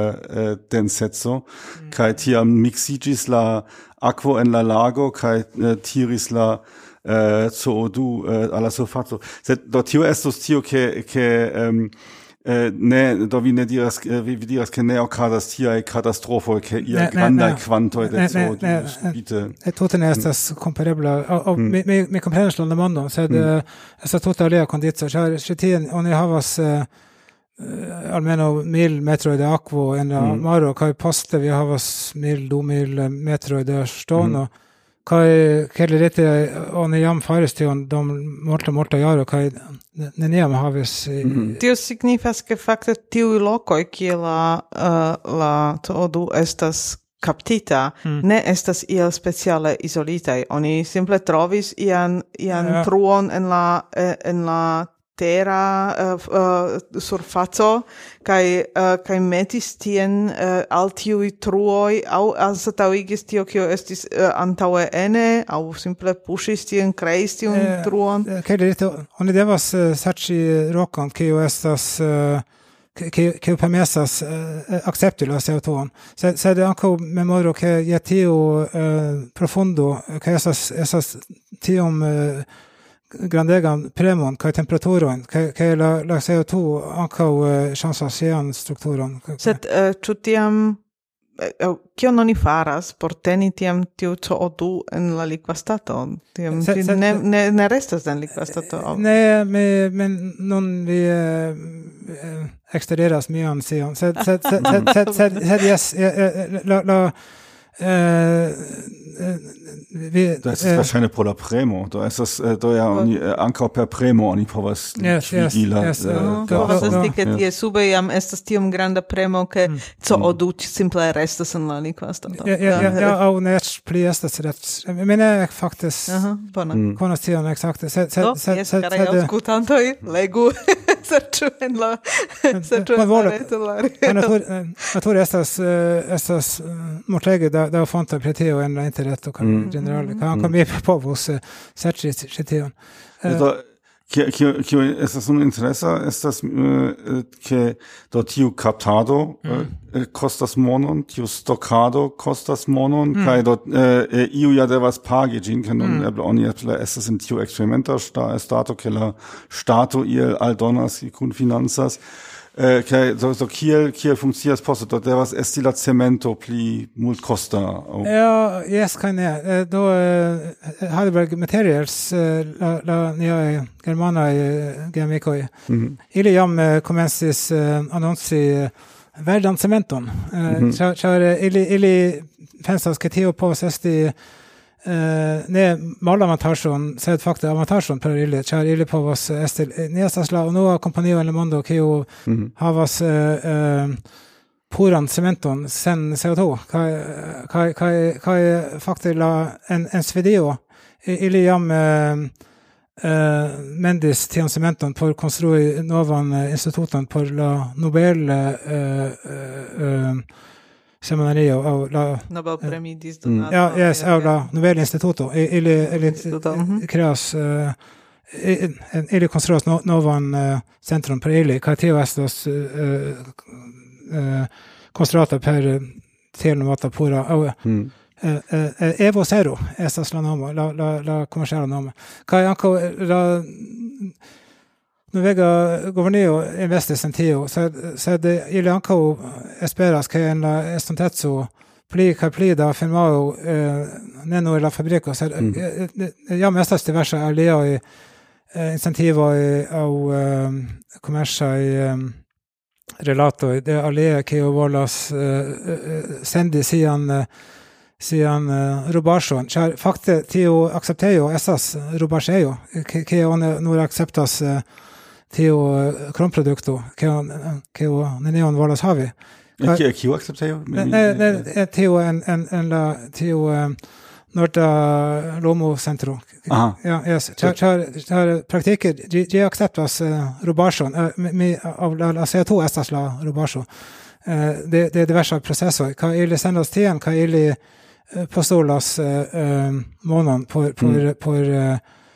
denseco kaj tiam miksiĝis la akvo en la lago kaj tiris la C O two al la surfaco. Sed do tio estos tio ke ke Uh, ne, do vi ne diras, uh, vi, vi diras che ne okazas tiaj katastrofoj, ke ia grandaj kvantoj de C O two subite. Tute ne estas komparebla. Mi mi mi komprenas la demandon, sed estas tute alia kondicio. Ĉar tien oni havas almeno mil metroj de akvo en la maro, kaj poste vi havas mil du mil metroj de ŝtono. Kaj kelirete oni jam faris tion dum multa multa jaro kaj neniam havis tio signifas ke fakte tiuj lokoj kie la la C O two estas kaptita ne estas iel speciale izolitaj. Oni simple trovis ian ian truon en la en la terra uh, uh, surfaco kai uh, kai metis tien uh, al tiui truoi au anstataŭigis tio kio estis uh, antaŭe ene au simple puŝis tien kreis tiun uh, truon. Kaj uh, oni devas uh, serĉi rokon kio estas uh, che permessas uh, accepti la C O two. Se se de anco memoro che je tio uh, profundo che esas esas tiom uh, grandegan premon kaj temperaturon kaj la la C O two ankaŭ ŝancas sian strukturon. Sed ĉu tiam kion oni faras por teni tiam tiu C O two en la likva stato? Tiam ne ne ne restas en likva stato. Ne me men non vi exteriras mian sion. Sed sed sed sed sed yes la la Uh, vi, das ist uh, wahrscheinlich pro la premo. Da ist das, da ja oni ankaŭ per premo oni povas yes, yes, la yes, uh, povas esti ke tie sube jam estas tiom granda premo ke C O du simple restas en la likvastato. Ja, ja, ja, ja, aŭ ne eĉ pli estas ret. Mi ne faktis konas tion eksakte. Sed sed sed sed aŭskultantoj legu serĉu en la serĉu en la reto. Nature estas estas mortege da da fonta pretio en la internet och generale kan kan vi på oss serĉi ĉi tion. Que que que estas un interesa estas que do tiu captado costas monon, tiu stockado costas monon, kaj do iu ja devas pagi ĝin, kaj nun eble oni eble estas in tiu eksperimenta stato, ke la stato iel aldonas kun financas. Eh, okay, so so kiel kiel funkcias poste dort devas esti la cemento pli mult costa. Oh. Ja, yes, kan ja. Do uh, Heidelberg Materials uh, la la nia germana G M K. Mhm. Ili jam uh, komencis uh, annonsi uh, Verdan cementon. Uh, mm -hmm. Kör ili ili pensas ke teo på esti Uh, ne malavantasjon sed fakta avantasjon per ille kjær ille på oss estil nesasla og nå kompanio eller mondo keo mm -hmm. havas uh, uh, puran cementon sen C O to kai kai kai kai fakta la en en svidio ille jam uh, uh, mendis tion cementon por konstrui novan uh, instituton por la Nobel uh, uh, uh, seminario av la Nobelpremidis mm. Ja, yes, av la Nobelinstituto eller eller kreas eller konstruas no, novan uh, centrum per ili kaj tio estas uh, uh, konstruata per telnomata pura au mm. uh, uh, Evo Zero estas la nomo la la la komerciala nomo kaj ankaŭ la Novega governeo investis en tio, så så det ili ankaŭ esperas ke en la estonteco pli kaj pli da firmao eh, ne nur la fabriko, så mm. jam estas diverse aliaj eh, incentivoj aŭ eh, komerciaj eh, relatoj de aliaj kiuj volas eh, sendi sian eh, sian uh, rubasjon. Kjær fakte tio akseptejo estas rubasjejo, ke one nur akseptas uh, tio kronprodukto ke ke neon volas havi. Ke ke akseptejo? Ne ne tio en en en la tio Norda Lomo Centro. Aha. Ja, yes. Kjær kjær praktiker ge akseptas rubasjon med av la C O to estas la rubasjon. Det det diverse prosesser. Ka ili sendas tien, ka ili postolas uh, månaden på på mm. på uh,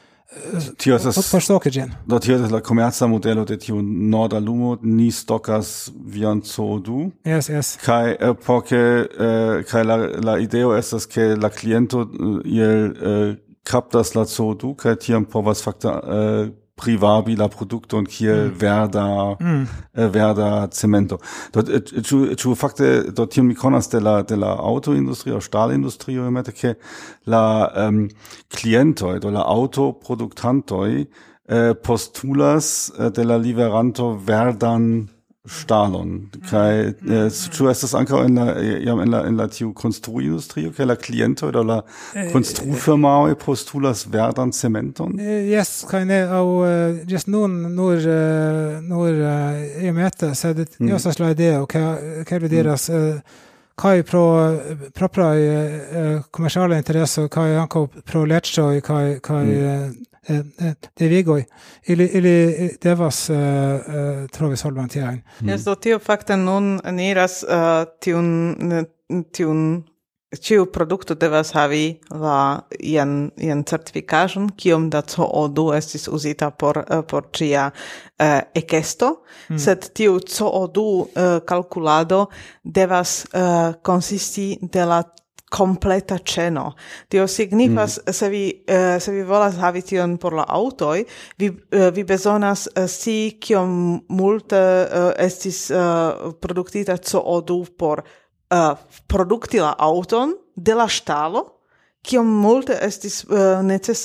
Tiosas på stockgen. Då tiosas la commerza modello de tio Norda Lumo ni stockas vian C O du. Yes, yes. Kai uh, porque uh, kai la la ideo estas ke la cliento uh, il uh, captas la C O du kai tiam povas fakta uh, privabi la produkto und kiel mm. verda mm. uh, verda cemento. Dort tu tu fakte dort tiam mi konas de la de la autoindustrio, stahlindustrio mete ke la um, clientoj do la autoproduktantoj uh, postulas uh, de la liveranto verdan Stahlon, kai tu estas ankaŭ en la jam en la en la tiu konstruindustrio kaj la kliento de la konstrufirmaoj postulas verdan cementon. Yes, kaj ne aŭ just nun nur nur iomete sed tio estas la ideo kaj kaj diras kaj pro propraj komerciala interesoj kaj ankaŭ pro leĝoj kaj kaj det vigoj ili ili devas uh, uh, trovi solventiajn. Yes, do tio fakte nun eniras uh, tiun tiun ĉiu produkto devas havi la jen jen certifikaĵon kiom da C O du estis uzita por uh, por ĝia uh, ekesto, mm. sed tiu C O du uh, kalkulado devas uh, konsisti de la completa ceno. Tio signifas, mm. se vi, uh, se vi volas havi tion por la autoi, vi, uh, vi bezonas uh, si kiom multe uh, estis uh, produktita C O du por uh, produkti la auton de la ŝtalo, kiom multe estis uh, necesa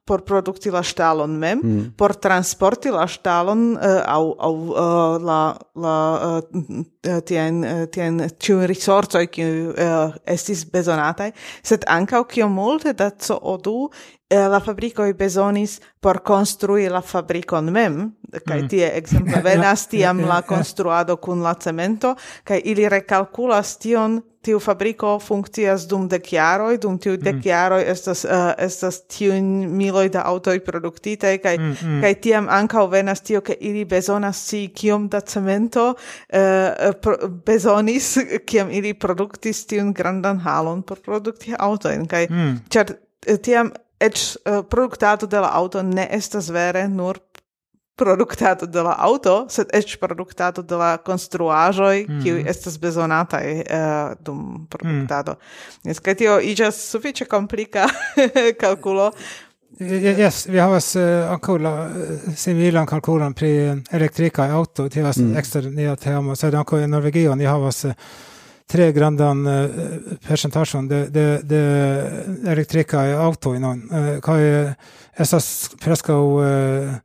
por produkti la ŝtalon mem, mm. por transporti la ŝtalon uh, au au uh, la la uh, tien tien ĉiuj risorcoj kiuj uh, estis bezonataj, sed ankaŭ kiom multe da C O du uh, la fabrikoj bezonis por konstrui la fabrikon mem, kaj mm. tie ekzemple venas tiam la konstruado kun la cemento, kaj ili rekalkulas tion tiu fabriko funkcias dum dek jaroj, dum tiu dek jaroj estas uh, estas tiuj miloj da aŭtoj produktitaj, kaj mm, mm. kaj tiam ankaŭ venas tio, ke ili bezonas scii kiom da cemento uh, pro, bezonis, kiam ili produktis tiun grandan halon por produkti aŭtojn, kaj mm. ĉar tiam eĉ uh, produktado de la aŭto ne estas vere nur produktado de la auto, sed eĉ produktado de la konstruaĵoj, mm. kiuj estas bezonataj uh, dum produktado. Mm. Kaj tio iĝas sufiĉe komplika kalkulo. Yes, vi havas uh, ankola uh, similan kalkulon pri elektrika i auto, tio estas mm. ekstra nia tema, sed ankaŭ i Norvegio ni havas uh, tre grandan uh, percentasjon de, de, de elektrika i auto inon, uh, kaj estas preskaŭ uh,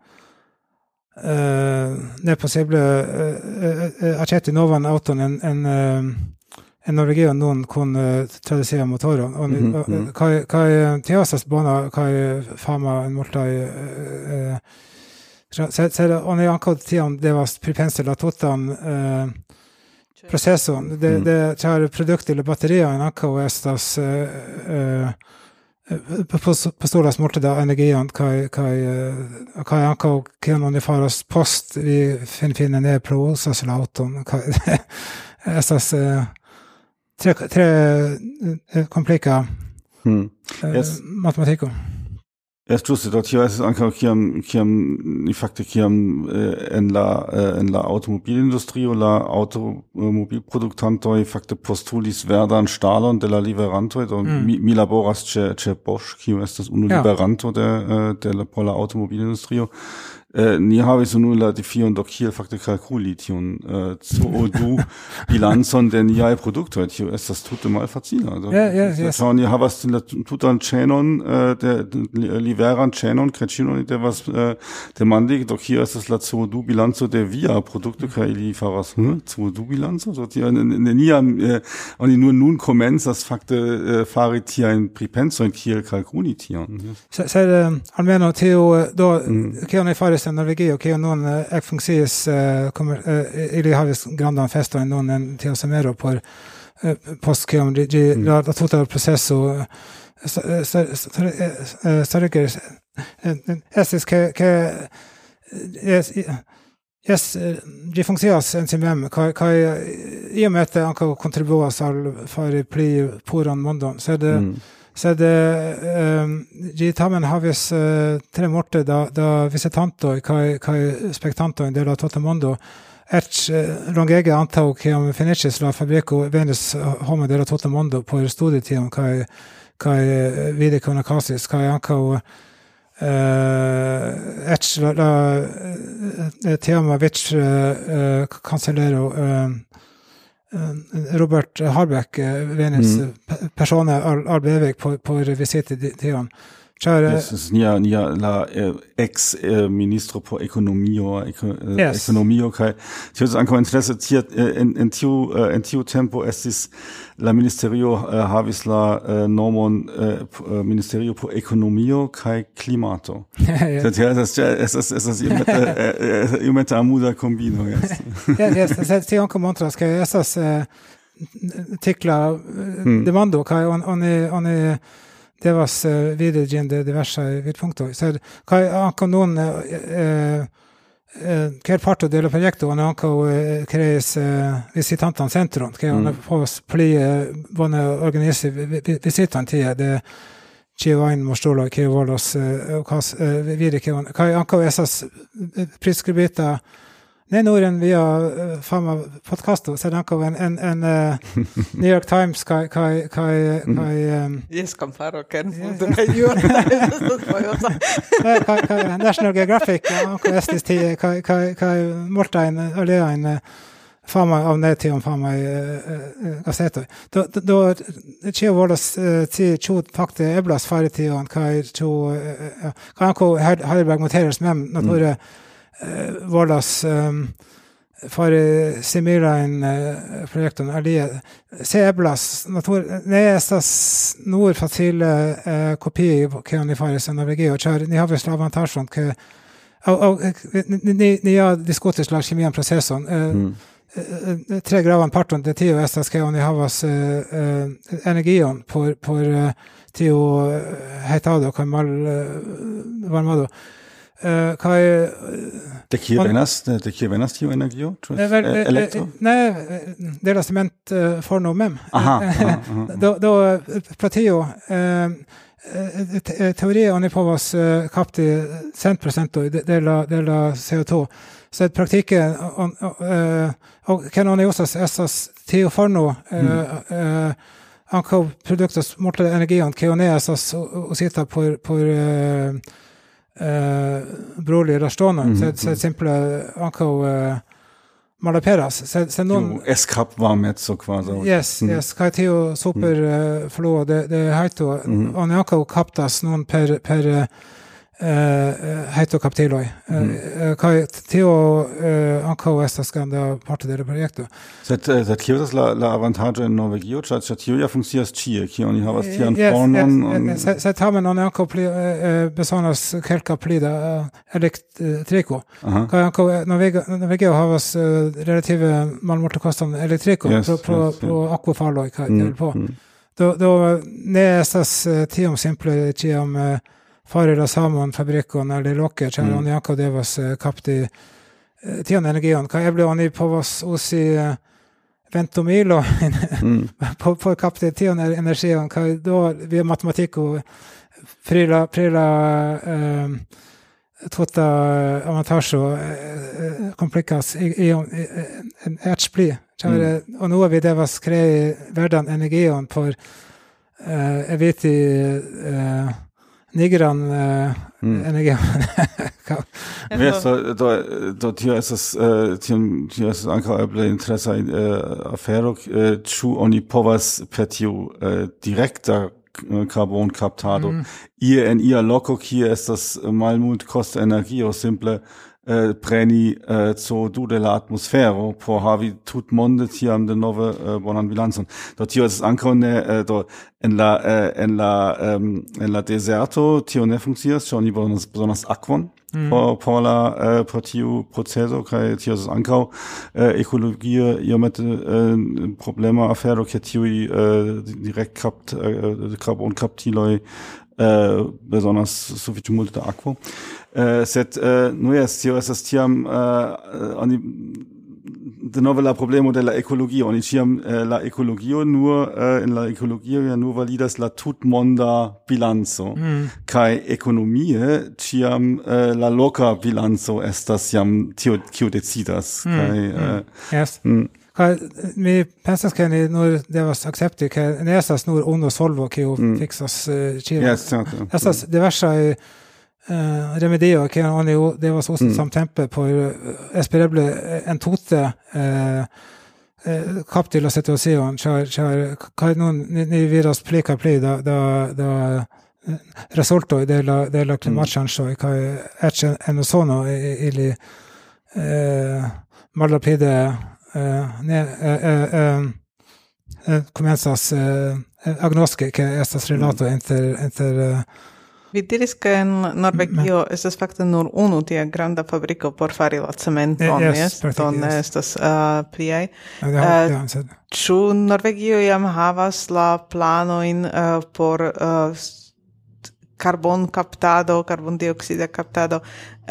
Uh, det er possible uh, uh, accetti novan auton en, en, uh, en Norvegio noen kun uh, traducere motorer. Og mm -hmm. uh, kai teosas bona kai fama en multa uh, så så on är ankaŭ tiam det var pripensel la tutan uh, processon. Det mm. det tar produkt eller batterier en ankaŭ estas uh, uh, på på stora smarta där energin kan kan kan ankaŭ kan on faras post vi fin finna ner process la auton estas tre tre komplika hmm. yes. matematiko. Es giusto, dort hier ist es ankaŭ kiam kiam die fakte kiam äh, en la äh, en la automobilindustrio la automobilproduktantoj fakte postulis verdan ŝtalon de la liverantoj do mm. mi, mi laboras ĉe ĉe Bosch, kiu estas unu ja. liberanto de äh, de la por la automobilindustrio. Äh, ni havis unu la defion do kiel fakte kalkuli tiun äh, C O du bilancon de niaj produktoj, tio estas tute malfacila. Also, ja, ja, ja. So, ni havas la tutan ĉenon äh, de, de liveran ĉenon kaj ĉiuj devas äh, demandi do kio estas la C O du bilanco de via produkto kaj ili faras hm? C O du bilanco, so tio neniam äh, oni nur nun komencas fakte äh, fari tiajn pripensojn kiel kalkuli tion. Sed um, almeno tio do kion ni faris en Norvegio, che non è funkciis kommer ili havis grandan festo en non en tio semero por post che om la total processo starker estis che che yes yes det funkcias en semem kai kai i och med att anka kontribuas al för pli puran mondon så det så det um, de tamen havis uh, tre morte da da visitanto kai kai spektanto en del av Totamondo et uh, longege antau che om finishes la fabrico vendes home del av Totamondo på studietiden kai kai vide kuna kasis kai anka uh, et la, la uh, tema which uh, uh, cancellero uh, Robert Harbeck Venus mm. persona al Bevik på på visit till han. Det är nia nia la ex ministro por economio economio kai. Ich würde ankommen interessiert in in tiu in tiu tempo estis la ministerio havis la normon ministerio por economio kai climato. Das ja das es es es io mette amuda combino jetzt. Ja, yes, das heißt tion kontras kai esas tikla demando kai on on on det var uh, videre diverse vidpunkter. Så kan noen uh, uh, hver part av det projektet og noen kan uh, kreis uh, visitantene sentrum, kan mm. få pli vanne uh, organisere visitantene til det tjuein morstola kan være oss og hva videre kan kan esas preskribita Nej, nu är den via fama podcasto så den kan en en, en uh, New York Times kai kai kai kai um, yes comparo kan den New York kai kai National Geographic och S T kai kai kai Morten eller en fama av nej till om fama gazetter. Då då tio volas till tjugo faktiskt eblas färre till on kai tjugo kan ko Heidelberg monteras med natur volas för simulera en projekten ali se eblas natur nästas nord för till kopi kan ni fara sen navigera och ni har väl avantage sånt que och ni ni har diskuterat slags kemian processen mm. tre gravan parton det tio estas ska ni ha vas energion på på tio hetado kan mal varmado kai det kivenas det kivenas tio energio elektro nej det är cement för no mem då då platio teori on på vas kapte cent procent det la det la C O två så i praktiken och kan on också essas tio forno eh anko produkter mot energin kan essas och sitta på på eh brolig restaurang så så simpla anko malaperas så så någon S-cup var med så quasi yes mm. yes kan tio super mm. uh, flow det det heter mm. on anko kaptas någon per per eh heter kapteloj kan tio anko estas skanda parte del proyecto så det kivas la la avantage en Norvegio chat chat ja funktioniert chi chi oni havas tian fornon så tar man on anko besonas kelka plida elektriko kan anko Norvegio havas relative malmorte kostan elektriko pro pro aquafaloj kan på då då nästas tiom simple tiom Farela samman fabrikon eller locker så on jag det var kapte till energin kan jag bli on på oss oss i ventomilo på på kapte till energin kan då vi matematik och frila frila eh tota avantage och komplikas i en etchpli så och nu vi det var skre världen energin för eh jag vet eh Nigran uh, mm. energi. Ja, så då då tio es tio tio es anka ble interessa uh, afero uh, chu oni povas petio uh, direkta carbon captado mm. ihr en ihr loco hier ist das malmut cost energie o simple Uh, preni uh, co du de la atmosfero por havi tut monde tiam de nove uh, bonan bilancon do tio es ankaŭ ne uh, do en la uh, en la um, en la deserto tio ne funkcias ĉar oni bezonas bezonas akvon mm. por por la uh, por tiu proceso kaj tio es ankaŭ uh, ekologie iomete uh, problema afero ke tiuj uh, direkt kapt uh, carbon kaptiloj uh, besonders sufiĉe multe da akvo Uh, set uh, no yes tio estas tiam uh, oni de nove la problemo de la ekologio oni tiam uh, la ekologio nur uh, in la ekologio ja nur validas la tutmonda bilanco mm. kai ekonomie tiam uh, la loka bilanco estas jam tio kiu decidas mm. kai uh, yes mm. Kai mi pensas ke ni nur devas akcepti ke nesas nur uno solvo kiu mm. fixas uh, chiro yes estas diversa Uh, remedio che oni det var så mm. som tempe på uh, espereble en tote eh uh, kaptil och situation kör kör kan någon ni viras pleka play da da da resultato della della klimatchange kan är en sån ili eh malapide eh ne eh eh comenzas agnostic che estas relato inter inter Vi diris che in Norvegio estas fakte nur unu tia granda fabriko por fari la cementon, yes? Don estas pliaj. Ĉu Norvegio jam havas la planojn por carbon captado, carbon dioxide captado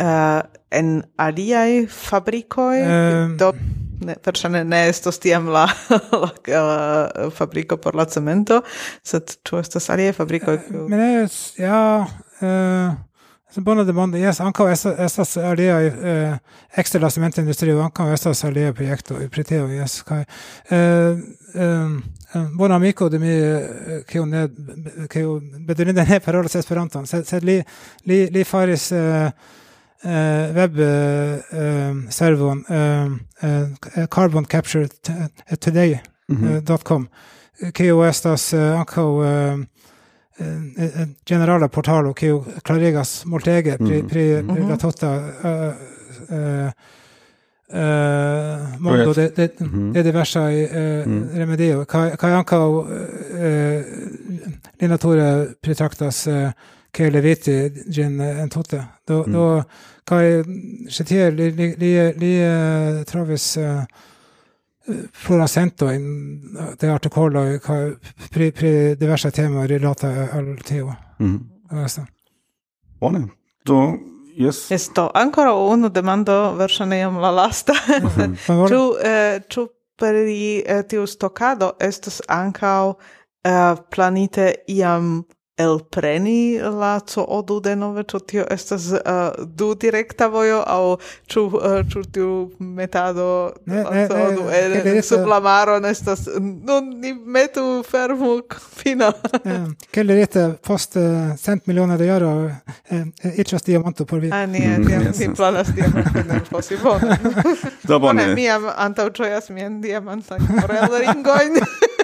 en aliaj fabrikoj? Do ne, persone ne estos tiam la, la, la fabrico por la cemento, sed ĉu estas aliaj fabrikoj? Uh, ne, ja, uh, så bona demanda, yes, ankaŭ estas estas aliaj uh, ekstra la cementindustrio, ankaŭ estas aliaj projektoj pri tio, yes, kaj uh, um, bon amico de mi kiu ne kiu bedoninda ne parolas Esperanton, sed sed li li li faris uh, uh, web uh, um, servon uh, uh, carbon capture t- uh, today mm-hmm. uh, dot com kio estas uh, ankaŭ uh, uh, generala portalo kio klarigas multege pri pri mm-hmm. la tuta uh, uh, Uh, mondo de, de, mm-hmm. de diversa uh, mm. remedio kaj kaj ankaŭ uh, li nature pritraktas uh, ke leviti ĝin entute do mm. do kaj ĉe tie li li li, li uh, trovis uh, florasentojn de artikoloj kaj pri pri diversa temoj rilata al tio. Mm. Bone. Do Yes. Esto ancora uno demando verŝajne jam la lasta. Ĉu ĉu per tiu stokado estas ankaŭ planite iam elpreni la C O du denove, ĉu tio estas uh, du direkta vojo aŭ ĉu uh, ĉu tiu metado la C O du en sub la maro estas nun ni metu fermu fino. Che le rete post uh, cent milioni de euro iĝas diamanto por vi. Ah, ni ni planas diamanto en possibone. Do bone. Mi antaŭĝojas mian diamantan orelringojn.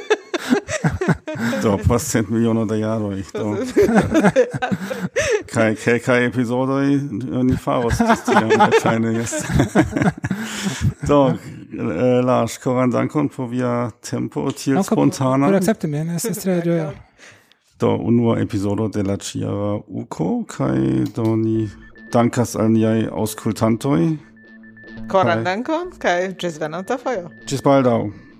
Do, post cent miliono da jaroj. Do. Kaj kelkaj epizodoj oni faros tiam verŝajne, jes. Do, eh, Lars, koran dankon por via tempo tiel spontana. Por akcepti min, estas tre ĝoja. Do, unua epizodo de la ĉiara uko, kaj do ni dankas al niaj aŭskultantoj. Koran dankon, kaj ĝis venonta fojo. Ĝis baldaŭ.